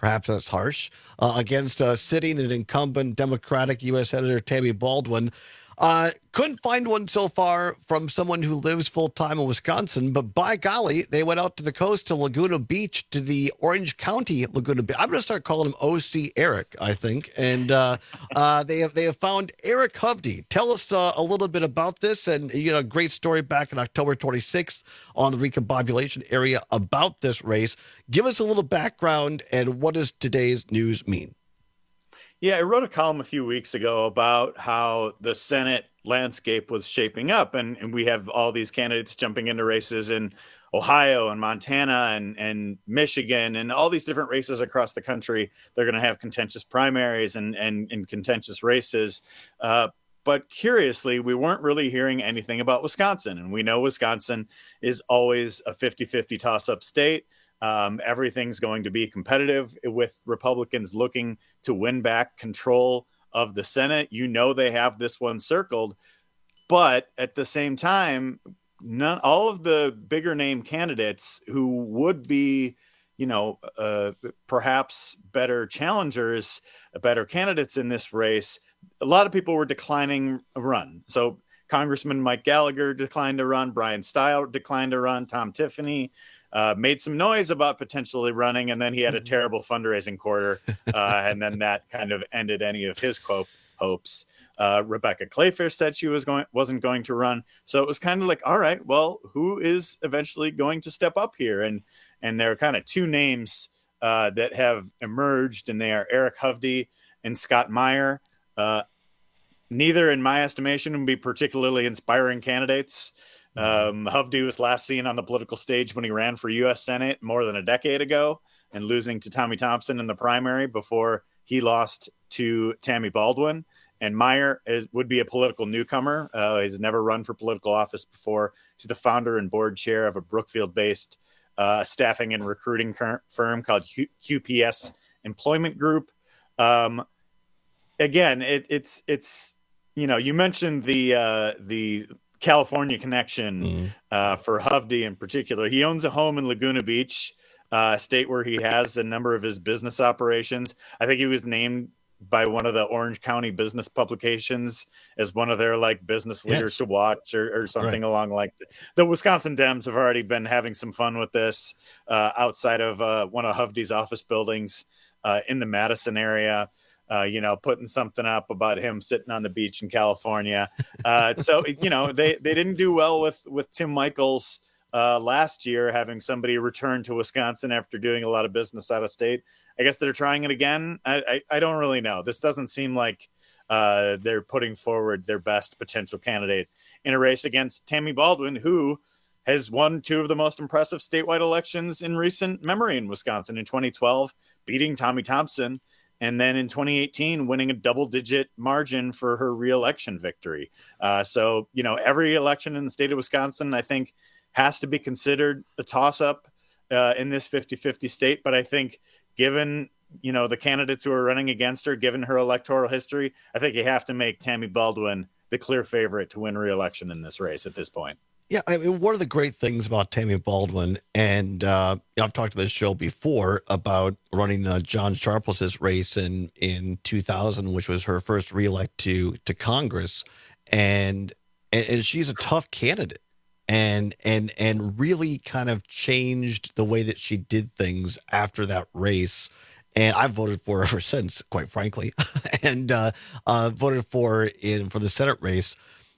S21: perhaps that's harsh, uh, against uh, sitting and incumbent Democratic U S Senator Tammy Baldwin. Uh, couldn't find one so far from someone who lives full-time in Wisconsin, but by golly, they went out to the coast to Laguna Beach, to the Orange County Laguna Beach. I'm going to start calling him O C Eric, I think. And uh, uh, they have they have found Eric Hovde. Tell us uh, a little bit about this, and you know, a great story back on October twenty-sixth on the recombobulation area about this race. Give us a little background, and what does today's news mean?
S16: Yeah, I wrote a column a few weeks ago about how the Senate landscape was shaping up, and, and we have all these candidates jumping into races in Ohio and Montana and, and Michigan and all these different races across the country. They're going to have contentious primaries and, and, and contentious races. Uh, but curiously, we weren't really hearing anything about Wisconsin, and we know Wisconsin is always a fifty-fifty toss-up state. Um, everything's going to be competitive with Republicans looking to win back control of the Senate. You know, they have this one circled, but at the same time, none, all of the bigger name candidates who would be, you know, uh, perhaps better challengers, better candidates in this race, a lot of people were declining a run. So Congressman Mike Gallagher declined to run, Brian Steil declined to run, Tom Tiffany Uh, made some noise about potentially running, and then he had a terrible fundraising quarter, uh, and then that kind of ended any of his quote hopes. Uh, Rebecca Clayfish said she was going wasn't going to run, so it was kind of like, all right, well, who is eventually going to step up here? And and there are kind of two names uh, that have emerged, and they are Eric Hovde and Scott Meyer. Uh, neither, in my estimation, would be particularly inspiring candidates. Um, Hovde was last seen on the political stage when he ran for U S Senate more than a decade ago and losing to Tommy Thompson in the primary before he lost to Tammy Baldwin. And Meyer is, would be a political newcomer. Uh, he's never run for political office before. He's the founder and board chair of a Brookfield-based uh, staffing and recruiting firm called Q- QPS Employment Group. Um, again, it, it's it's you know, you mentioned the uh, the California connection mm. uh, for Hovde in particular. He owns a home in Laguna Beach, uh, state where he has a number of his business operations. I think he was named by one of the Orange County business publications as one of their like business leaders yes. to watch or, or something right. along like that. The Wisconsin Dems have already been having some fun with this uh, outside of uh, one of Hovde's office buildings uh, in the Madison area. Uh, you know, putting something up about him sitting on the beach in California. Uh, so, you know, they, they didn't do well with, with Tim Michaels uh, last year, having somebody return to Wisconsin after doing a lot of business out of state. I guess they're trying it again. I, I, I don't really know. This doesn't seem like uh, they're putting forward their best potential candidate in a race against Tammy Baldwin, who has won two of the most impressive statewide elections in recent memory in Wisconsin in twenty twelve, beating Tommy Thompson. And then in twenty eighteen, winning a double-digit margin for her re-election victory. Uh, so, you know, every election in the state of Wisconsin, I think, has to be considered a toss-up uh, in this fifty-fifty state. But I think given, you know, the candidates who are running against her, given her electoral history, I think you have to make Tammy Baldwin the clear favorite to win re-election in this race at this point.
S21: Yeah, I mean, one of the great things about Tammy Baldwin, and uh, I've talked to this show before about running uh, John Sharpless's race in, in two thousand, which was her first reelect to to Congress, and, and and she's a tough candidate, and and and really kind of changed the way that she did things after that race. And I've voted for her ever since, quite frankly, and uh, uh, voted for her in for the Senate race.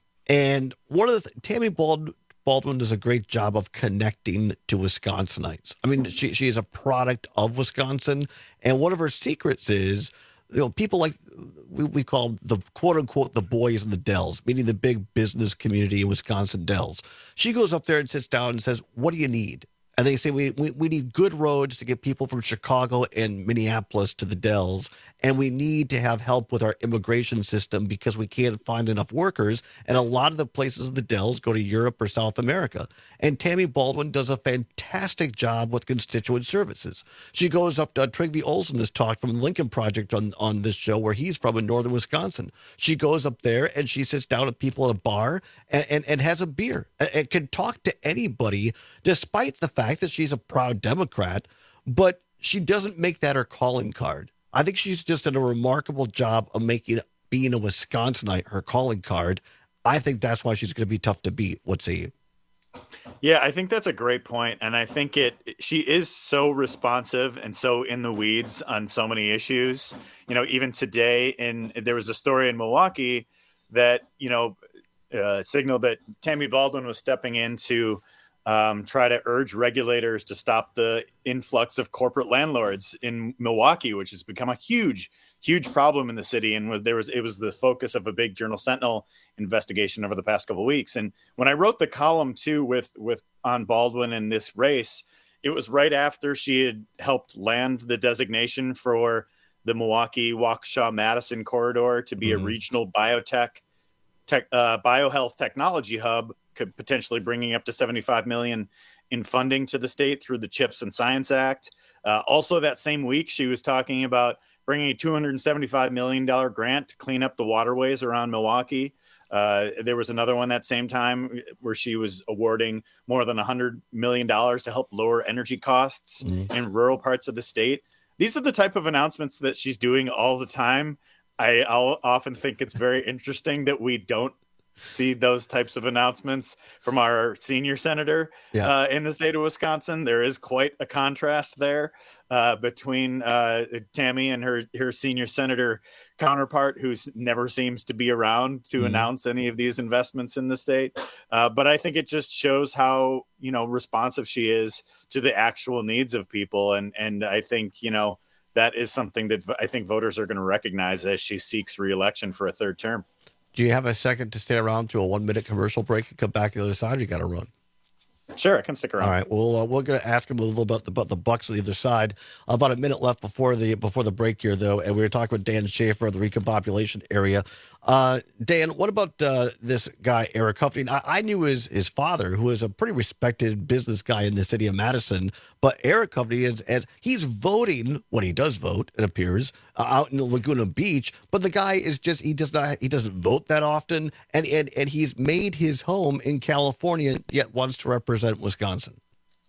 S21: And one of the th- Tammy Bald- Baldwin does a great job of connecting to Wisconsinites. I mean, she she is a product of Wisconsin, and one of her secrets is, you know, people like we, we call them the quote unquote the boys in the Dells, meaning the big business community in Wisconsin Dells. She goes up there and sits down and says, "What do you need?" And they say, we, we we need good roads to get people from Chicago and Minneapolis to the Dells. And we need to have help with our immigration system because we can't find enough workers. And a lot of the places in the Dells go to Europe or South America. And Tammy Baldwin does a fantastic job with constituent services. She goes up to uh, Trygve Olsen has talked from the Lincoln Project on, on this show where he's from in northern Wisconsin. She goes up there and she sits down with people at a bar and, and, and has a beer and, and can talk to anybody despite the fact that she's a proud Democrat. But she doesn't make that her calling card. I think she's just done a remarkable job of making being a Wisconsinite her calling card. I think that's why she's going to be tough to beat. What say you?
S16: Yeah, I think that's a great point, and I think it. She is so responsive and so in the weeds on so many issues. You know, even today, in there was a story in Milwaukee that you know uh, signaled that Tammy Baldwin was stepping in to um, try to urge regulators to stop the influx of corporate landlords in Milwaukee, which has become a huge, huge problem in the city. And there was, it was the focus of a big Journal Sentinel investigation over the past couple of weeks. And when I wrote the column too, with, with on Baldwin in this race, it was right after she had helped land the designation for the Milwaukee Waukesha Madison corridor to be mm-hmm. a regional biotech, tech, uh, biohealth technology hub, could potentially bringing up to seventy-five million in funding to the state through the CHIPS and Science Act. Uh, also that same week, she was talking about bringing a two hundred seventy-five million dollars grant to clean up the waterways around Milwaukee. Uh, there was another one that same time where she was awarding more than one hundred million dollars to help lower energy costs mm-hmm. in rural parts of the state. These are the type of announcements that she's doing all the time. I I'll often think it's very interesting that we don't see those types of announcements from our senior senator yeah. uh, in the state of Wisconsin. There is quite a contrast there uh, between uh, Tammy and her, her senior senator counterpart, who never seems to be around to mm-hmm. announce any of these investments in the state. Uh, but I think it just shows how, you know, responsive she is to the actual needs of people. And, and I think, you know, that is something that I think voters are going to recognize as she seeks re-election for a third term.
S21: Do you have a second to stay around to a one-minute commercial break and come back to the other side? Or you got to run.
S16: Sure, I can stick around.
S21: All right. Well, uh, we're going to ask him a little about the, about the Bucks on the other side. About a minute left before the before the break here, though, and we were talking with Dan Schaefer of the Recopopulation area. Uh, Dan, what about uh, this guy Eric Huffington? I, I knew his his father, who is a pretty respected business guy in the city of Madison. But Eric Huffington is, is he's voting when he does vote. It appears uh, out in the Laguna Beach. But the guy is just he does not he doesn't vote that often, and and and he's made his home in California, yet wants to represent Wisconsin.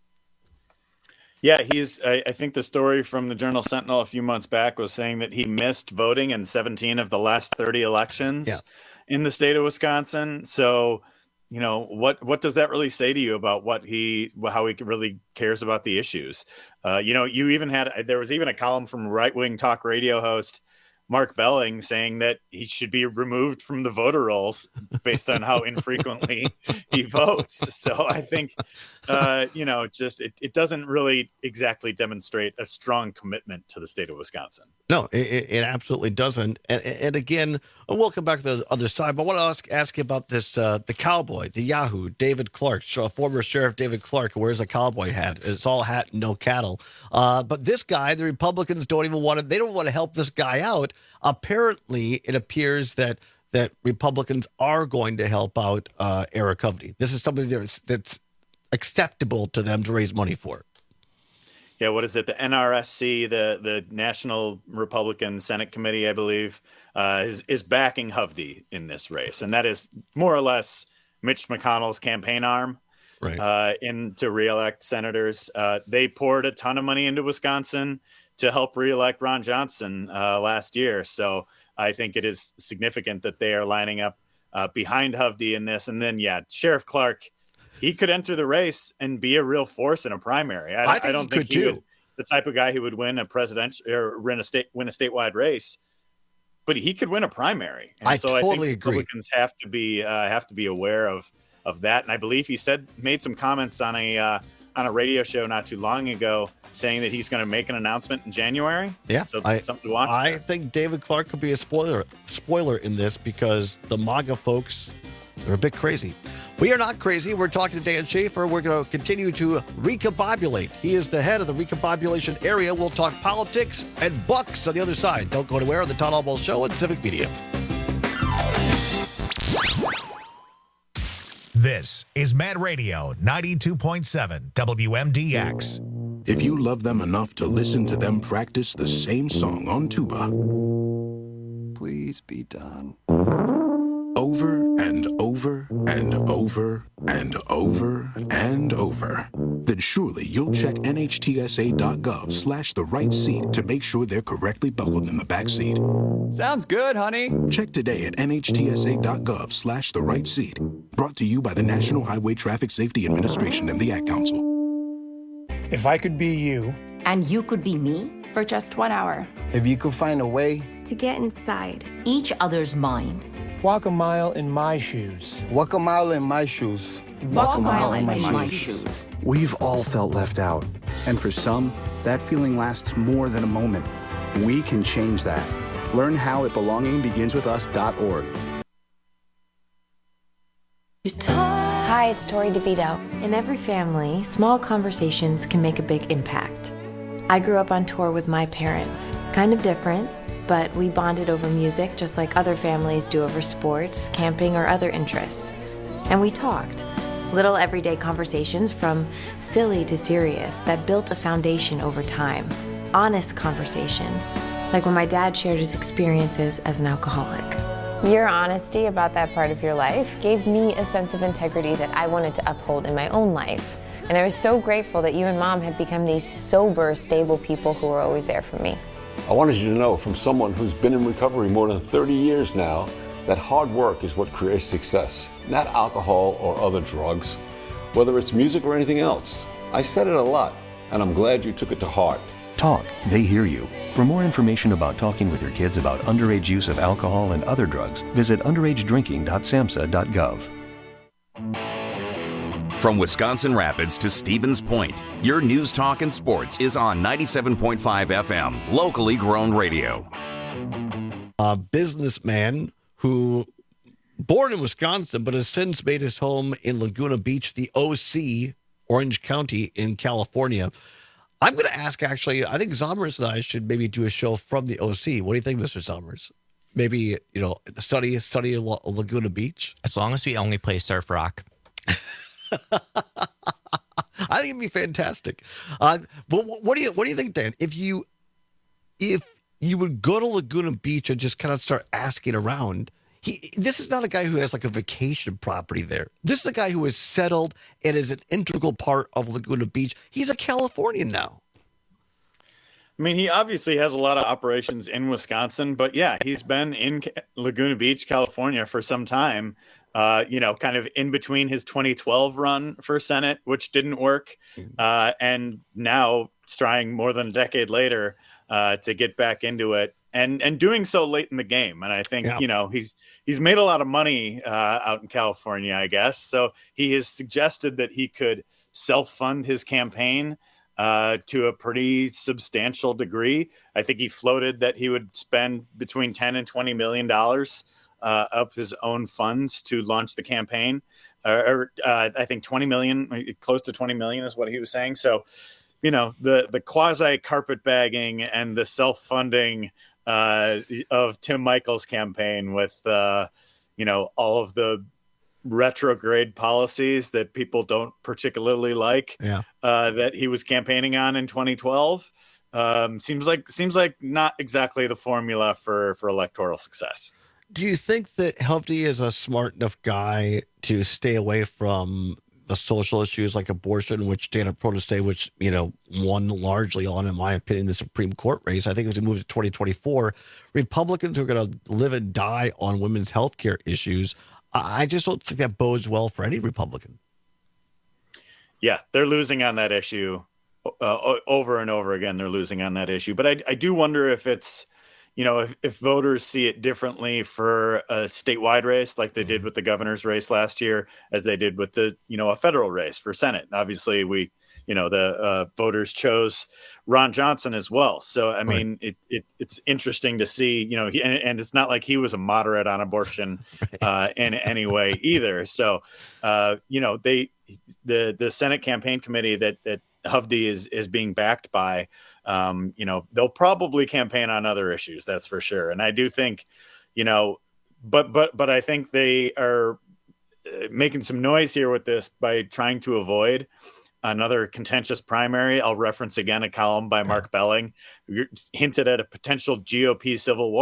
S16: Yeah, he's. I, I think the story from the Journal Sentinel a few months back was saying that he missed voting in seventeen of the last thirty elections yeah. in the state of Wisconsin. So, you know, what what does that really say to you about what he, how he really cares about the issues? Uh, you know, you even had there was even a column from right wing talk radio host Mark Belling saying that he should be removed from the voter rolls based on how infrequently he votes. So I think, uh, you know, just it, it doesn't really exactly demonstrate a strong commitment to the state of Wisconsin.
S21: No, it, it absolutely doesn't. And, and again, we'll come back to the other side, but I want to ask, ask you about this, uh, the cowboy, the Yahoo, David Clark, former Sheriff David Clark, who wears a cowboy hat. It's all hat, no cattle. Uh, but this guy, the Republicans don't even want to, they don't want to help this guy out. Apparently, it appears that that Republicans are going to help out uh, Eric Huffington. This is something that's, that's acceptable to them to raise money for.
S16: Yeah, what is it? The N R S C, the the National Republican Senate Committee, I believe, uh, is is backing Huffington in this race, and that is more or less Mitch McConnell's campaign arm,
S21: right?
S16: Uh, in to reelect senators. Uh, they poured a ton of money into Wisconsin to help reelect Ron Johnson uh, last year, so I think it is significant that they are lining up uh, behind Huffington in this. And then, yeah, Sheriff Clark, he could enter the race and be a real force in a primary. I,
S21: I, think
S16: I don't
S21: he
S16: think
S21: could
S16: he
S21: too.
S16: would, the type of guy who would win a presidential or win a state win a statewide race, but he could win a primary. And
S21: I
S16: so
S21: totally
S16: I think
S21: agree.
S16: Republicans have to be uh, have to be aware of of that. And I believe he said made some comments on a uh, on a radio show not too long ago, saying that he's going to make an announcement in January.
S21: Yeah,
S16: so
S21: I,
S16: something to watch.
S21: I
S16: there.
S21: think David Clark could be a spoiler spoiler in this because the MAGA folks are a bit crazy. We are not crazy. We're talking to Dan Schaefer. We're going to continue to recombobulate. He is the head of the recombobulation area. We'll talk politics and Bucks on the other side. Don't go anywhere on the Todd Albaugh Show and Civic Media.
S3: This is Mad Radio ninety-two point seven W M D X.
S4: If you love them enough to listen to them practice the same song on tuba,
S6: please be done.
S4: Over and over and over and over and over, then surely you'll check N H T S A dot gov slash the right seat to make sure they're correctly buckled in the back seat.
S6: Sounds good, honey.
S4: Check today at N H T S A dot gov slash the right seat. Brought to you by the National Highway Traffic Safety Administration and the Ad Council.
S1: If I could be you.
S7: And you could be me?
S8: For just one hour.
S1: If you could find a way.
S7: To get inside each other's mind.
S1: Walk a mile in my shoes.
S18: Walk a mile in my shoes.
S7: Walk, Walk a mile, mile in, in my, my shoes. shoes.
S19: We've all felt left out. And for some, that feeling lasts more than a moment. We can change that. Learn how at belonging begins with us dot org.
S20: Hi, it's Tori DeVito. In every family, small conversations can make a big impact. I grew up on tour with my parents. Kind of different, but we bonded over music just like other families do over sports, camping, or other interests. And we talked. Little everyday conversations from silly to serious that built a foundation over time. Honest conversations, like when my dad shared his experiences as an alcoholic.
S22: Your honesty about that part of your life gave me a sense of integrity that I wanted to uphold in my own life. And I was so grateful that you and Mom had become these sober, stable people who were always there for me.
S23: I wanted you to know from someone who's been in recovery more than thirty years now that hard work is what creates success, not alcohol or other drugs, whether it's music or anything else. I said it a lot, and I'm glad you took it to heart.
S29: Talk, they hear you. For more information about talking with your kids about underage use of alcohol and other drugs, visit underage drinking dot samhsa dot gov.
S30: From Wisconsin Rapids to Stevens Point, your news, talk, and sports is on ninety-seven point five F M, locally grown radio.
S21: A businessman who, born in Wisconsin, but has since made his home in Laguna Beach, the O C, Orange County in California. I'm going to ask, actually, I think Zommers and I should maybe do a show from the O C. What do you think, Mister Zommers? Maybe, you know, study, study Laguna Beach?
S31: As long as we only play surf rock.
S21: I think it'd be fantastic. Uh, but what do you what do you think, Dan? If you if you would go to Laguna Beach and just kind of start asking around, he this is not a guy who has like a vacation property there. This is a guy who is settled and is an integral part of Laguna Beach. He's a Californian now.
S16: I mean, he obviously has a lot of operations in Wisconsin, but yeah, he's been in Laguna Beach, California for some time. Uh, you know, kind of in between his twenty twelve run for Senate, which didn't work, uh, and now trying more than a decade later uh, to get back into it, and and doing so late in the game. And I think yeah. you know he's he's made a lot of money uh, out in California, I guess. So he has suggested that he could self-fund his campaign uh, to a pretty substantial degree. I think he floated that he would spend between ten and twenty million dollars. Uh, of his own funds to launch the campaign, uh, or uh, I think twenty million, close to twenty million is what he was saying. So, you know, the the quasi carpetbagging and the self funding uh, of Tim Michael's campaign with, uh, you know, all of the retrograde policies that people don't particularly like,
S21: yeah.
S16: uh, that he was campaigning on in twenty twelve. Um, seems like seems like not exactly the formula for for electoral success.
S21: Do you think that Hovde is a smart enough guy to stay away from the social issues like abortion, which Dana Proteste, which, you know, won largely on, in my opinion, the Supreme Court race? I think as we move to twenty twenty-four, Republicans are going to live and die on women's health care issues. I just don't think that bodes well for any Republican.
S16: Yeah, they're losing on that issue uh, over and over again. They're losing on that issue. But I, I do wonder if it's, you know, if, if voters see it differently for a statewide race, like they did with the governor's race last year, as they did with the, you know, a federal race for Senate. Obviously, we, you know, the uh, voters chose Ron Johnson as well. So, I mean, right. it, it it's interesting to see, you know, he, and, and it's not like he was a moderate on abortion uh, in any way either. So, uh, you know, they the the Senate campaign committee that that Hovde is is being backed by, um, you know, they'll probably campaign on other issues. That's for sure. And I do think, you know, but but but I think they are making some noise here with this by trying to avoid another contentious primary. I'll reference again a column by Mark Belling, who hinted at a potential G O P civil war.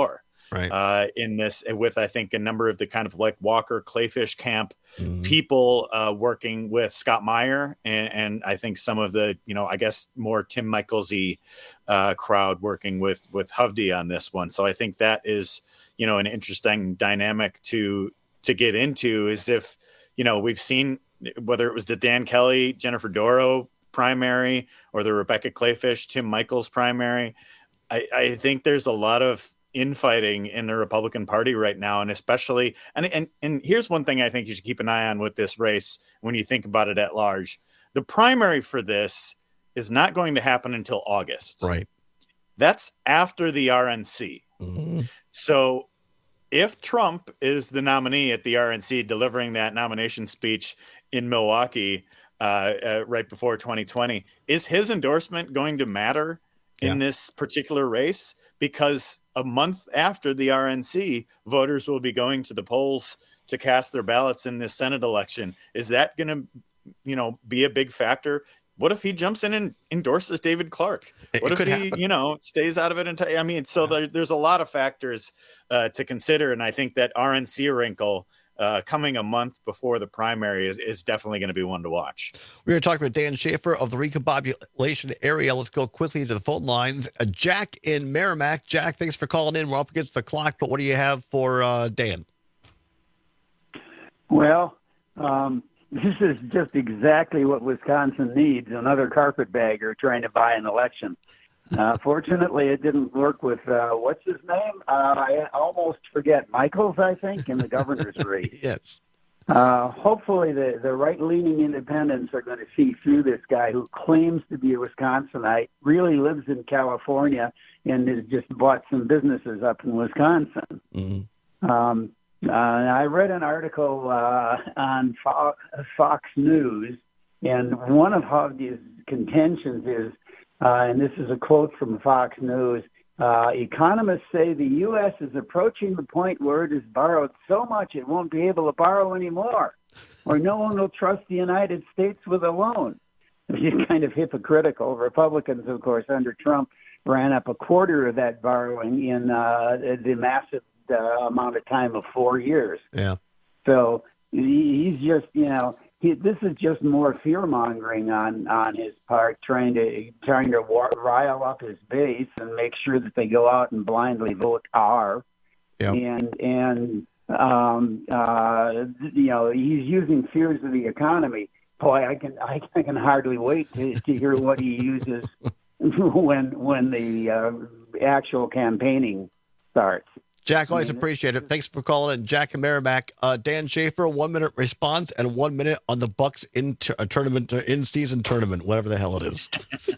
S21: right.
S16: uh, in this with, I think, a number of the kind of like Walker Clayfish camp
S21: mm-hmm.
S16: people uh, working with Scott Meyer. And, and I think some of the, you know, I guess more Tim Michaels-y uh, crowd working with, with Hovde on this one. So I think that is, you know, an interesting dynamic to, to get into is if, you know, we've seen whether it was the Dan Kelly, Jennifer Doro primary or the Rebecca Clayfish, Tim Michaels primary. I, I think there's a lot of infighting in the Republican Party right now. And especially, and, and, and here's one thing I think you should keep an eye on with this race when you think about it at large. The primary for this is not going to happen until August.
S21: Right.
S16: That's after the R N C.
S21: Mm-hmm.
S16: So if Trump is the nominee at the R N C delivering that nomination speech in Milwaukee uh, uh, right before twenty twenty, is his endorsement going to matter in yeah. this particular race? Because a month after the R N C, voters will be going to the polls to cast their ballots in this Senate election. Is that going to, you know, be a big factor? What if he jumps in and endorses David Clark? What
S21: it
S16: if he,
S21: happen.
S16: you know, stays out of it entirely? I mean, so yeah. there, there's a lot of factors uh, to consider. And I think that R N C wrinkle uh, coming a month before the primary is, is definitely going to be one to watch.
S21: We're going to talk with Dan Schaefer of the recombobulation area. Let's go quickly to the phone lines. Uh, Jack in Merrimack. Jack, thanks for calling in. We're up against the clock, but what do you have for uh, Dan?
S5: Well, um, this is just exactly what Wisconsin needs, another carpetbagger trying to buy an election. Uh, fortunately, it didn't work with, uh, what's his name? Uh, I almost forget, Michaels, I think, in the governor's race.
S21: Yes.
S5: Uh, hopefully the, the right-leaning independents are going to see through this guy who claims to be a Wisconsinite, really lives in California, and has just bought some businesses up in Wisconsin.
S21: Mm-hmm.
S5: Um, uh, I read an article uh, on Fo- Fox News, and one of Hovde's contentions is, uh, and this is a quote from Fox News, uh, economists say the U S is approaching the point where it has borrowed so much it won't be able to borrow anymore, or no one will trust the United States with a loan. Which is kind of hypocritical. Republicans, of course, under Trump, ran up a quarter of that borrowing in uh, the massive uh, amount of time of four years.
S21: Yeah.
S5: So he, he's just, you know, he, this is just more fear mongering on, on his part, trying to trying to rile up his base and make sure that they go out and blindly vote R.
S21: Yeah.
S5: And and um, uh, you know, he's using fears of the economy. Boy, I can I can hardly wait to, to hear what he uses when when the uh, actual campaigning starts.
S21: Jack, always appreciate it. Thanks for calling in. Jack and Merrimack. Uh, Dan Schaefer, one minute response and one minute on the Bucks in t- a tournament, uh, in season tournament, whatever the hell it is.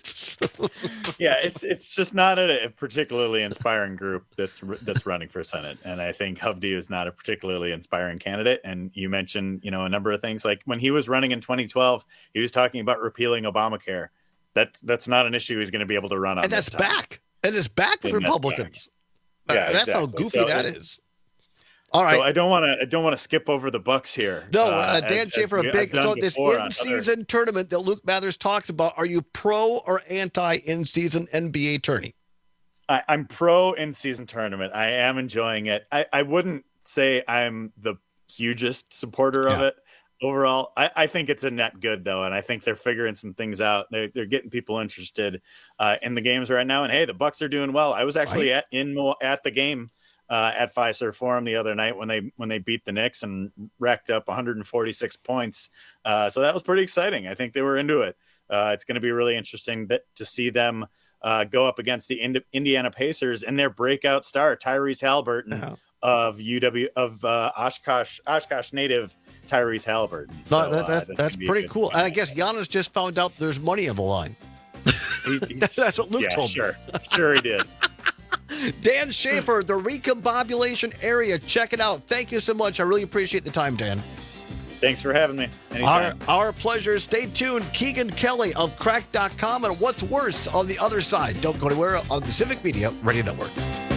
S16: Yeah, it's it's just not a particularly inspiring group that's that's running for Senate, and I think Hovde is not a particularly inspiring candidate. And you mentioned, you know, a number of things like when he was running in twenty twelve, he was talking about repealing Obamacare. That's that's not an issue he's going to be able to run on.
S21: And that's
S16: this time.
S21: back. And it's back with
S16: And that's
S21: Republicans.
S16: Yeah,
S21: Uh, that's
S16: exactly.
S21: how goofy
S16: So
S21: that
S16: it-
S21: is. All right.
S16: So I don't want to. I don't want to skip over the Bucks here.
S21: No,
S16: uh,
S21: uh, Dan
S16: as-
S21: Schaefer,
S16: as
S21: a
S16: we-
S21: big
S16: I've done
S21: so this
S16: before on
S21: in-season
S16: other-
S21: tournament that Luke Mathers talks about. Are you pro or anti in-season N B A tourney?
S16: I, I'm pro in-season tournament. I am enjoying it. I, I wouldn't say I'm the hugest supporter of
S21: Yeah.
S16: it overall. I, I think it's a net good though, and I think they're figuring some things out. They're they're getting people interested uh, in the games right now. And hey, the Bucks are doing well. I was actually
S21: Right.
S16: at in Mil- at the game. Uh, at Fiserv Forum the other night when they when they beat the Knicks and racked up one hundred forty-six points. Uh, so that was pretty exciting. I think they were into it. Uh, it's going to be really interesting that, to see them uh, go up against the Ind- Indiana Pacers and their breakout star Tyrese Halliburton
S21: Yeah.
S16: of U W of uh, Oshkosh Oshkosh native Tyrese Halliburton.
S21: No,
S16: So,
S21: that,
S16: uh,
S21: that,
S16: that's
S21: that's
S16: gonna be a
S21: pretty
S16: good
S21: cool.
S16: one.
S21: And I guess Giannis just found out there's money on the line.
S16: He- he-
S21: That's what Luke
S16: yeah,
S21: told
S16: sure. Sure he did.
S21: me. Dan Schaefer, the recombobulation area. Check it out. Thank you so much. I really appreciate the time, Dan.
S16: Thanks for having me.
S21: Our,
S16: Anytime.
S21: our pleasure. Stay tuned. Keegan Kelly of crack dot com and what's worse on the other side. Don't go anywhere on the Civic Media Radio Network.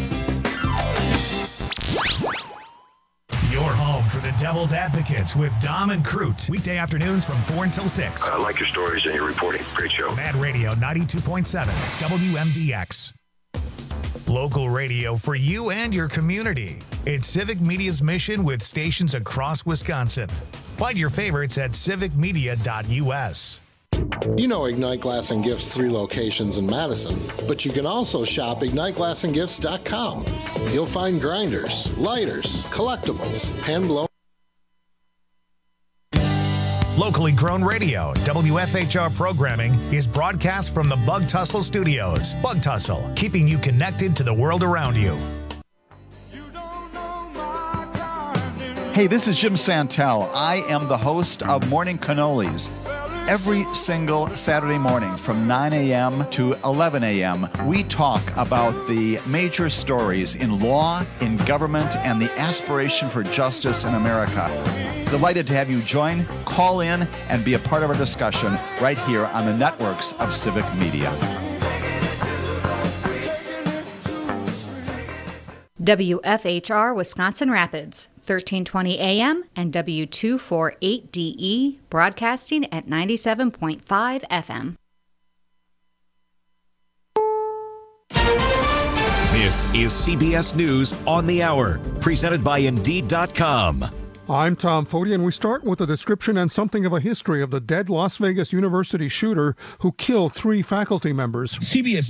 S3: Your home for the Devil's Advocates with Dom and Crute. Weekday afternoons from four until six.
S8: I like your stories and your reporting. Great show.
S3: Mad Radio ninety-two point seven W M D X. Local radio for you and your community. It's Civic Media's mission with stations across Wisconsin. Find your favorites at civic media dot u s.
S8: You know Ignite Glass and Gifts' three locations in Madison, but you can also shop ignite glass and gifts dot com. You'll find grinders, lighters, collectibles, hand-blown.
S3: Locally grown radio, W F H R programming is broadcast from the Bug Tussle Studios. Bug Tussle, keeping you connected to the world around you.
S9: Hey, this is Jim Santel. I am the host of Morning Cannolis. Every single Saturday morning from nine a.m. to eleven a.m., we talk about the major stories in law, in government, and the aspiration for justice in America. Delighted to have you join, call in, and be a part of our discussion right here on the networks of Civic Media.
S10: W F H R Wisconsin Rapids, thirteen twenty A M and W two forty-eight D E, broadcasting at ninety-seven point five F M.
S11: This is C B S News on the Hour, presented by Indeed dot com.
S12: I'm Tom Foti, and we start with a description and something of a history of the dead Las Vegas University shooter who killed three faculty members.
S14: C B S